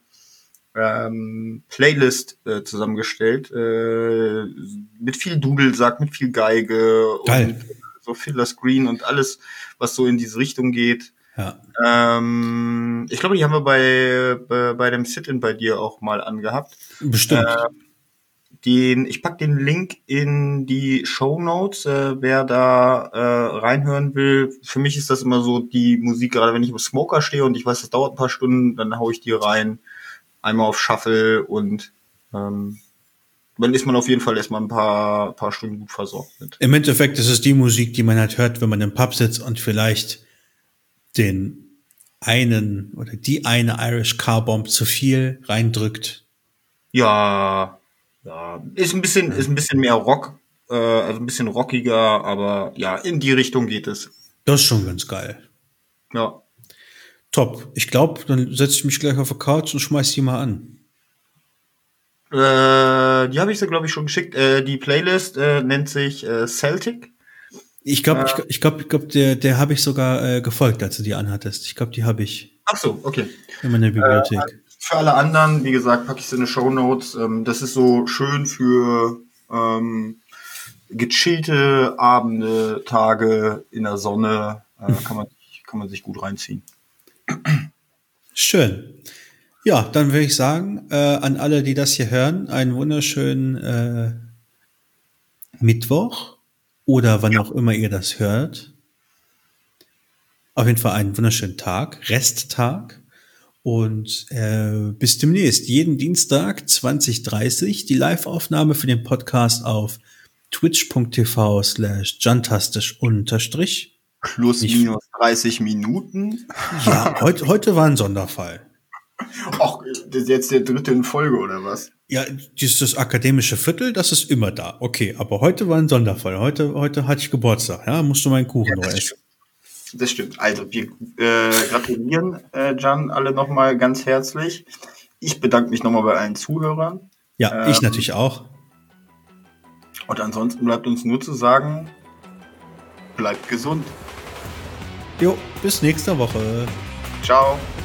ähm, Playlist äh, zusammengestellt äh, mit viel Dudelsack, mit viel Geige Geil. und so Fiddler Screen und alles, was so in diese Richtung geht. Ja. Ähm, ich glaube, die haben wir bei, bei, bei dem Sit-In bei dir auch mal angehabt. Bestimmt. Äh, den, ich pack den Link in die Shownotes, äh, wer da äh, reinhören will. Für mich ist das immer so die Musik, gerade wenn ich im Smoker stehe und ich weiß, das dauert ein paar Stunden, dann hau ich die rein, einmal auf Shuffle und ähm, dann ist man auf jeden Fall erstmal ein paar, paar Stunden gut versorgt mit. Im Endeffekt ist es die Musik, die man halt hört, wenn man im Pub sitzt und vielleicht den einen oder die eine Irish Car Bomb zu viel reindrückt. Ja, ja, ist ein bisschen, ist ein bisschen mehr Rock, äh, also ein bisschen rockiger, aber ja, in die Richtung geht es. Das ist schon ganz geil. Ja. Top. Ich glaube, dann setze ich mich gleich auf die Couch und schmeiß die mal an. Äh, die habe ich so, glaube ich, schon geschickt. Äh, die Playlist äh, nennt sich äh, Celtic. Ich glaube, ich, ich glaube, ich glaube, der, der habe ich sogar äh, gefolgt, als du die anhattest. Ich glaube, die habe ich Ach so, okay. in meiner Bibliothek. Äh, für alle anderen, wie gesagt, packe ich es in die Shownotes. Ähm, das ist so schön für ähm, gechillte Abende, Tage in der Sonne. Äh, kann man, kann man sich gut reinziehen. Schön. Ja, dann würde ich sagen, äh, an alle, die das hier hören, einen wunderschönen äh, Mittwoch oder wann auch immer ihr das hört. Auf jeden Fall einen wunderschönen Tag, Resttag. Und äh, bis demnächst, jeden Dienstag zwanzig dreißig, die Live-Aufnahme für den Podcast auf twitch.tv slash jantastisch unterstrich. Plus Ich- minus dreißig Minuten. Ja, heute, heute war ein Sonderfall. Ach, das ist jetzt der dritte in Folge, oder was? Ja, dieses akademische Viertel, das ist immer da. Okay, aber heute war ein Sonderfall. Heute, heute hatte ich Geburtstag. Ja, musst du meinen Kuchen noch das essen. stimmt. Das stimmt. Also, wir äh, gratulieren, äh, Can, alle nochmal ganz herzlich. Ich bedanke mich nochmal bei allen Zuhörern. Ja, Ähm, ich natürlich auch. Und ansonsten bleibt uns nur zu sagen, bleibt gesund. Jo, bis nächste Woche. Ciao.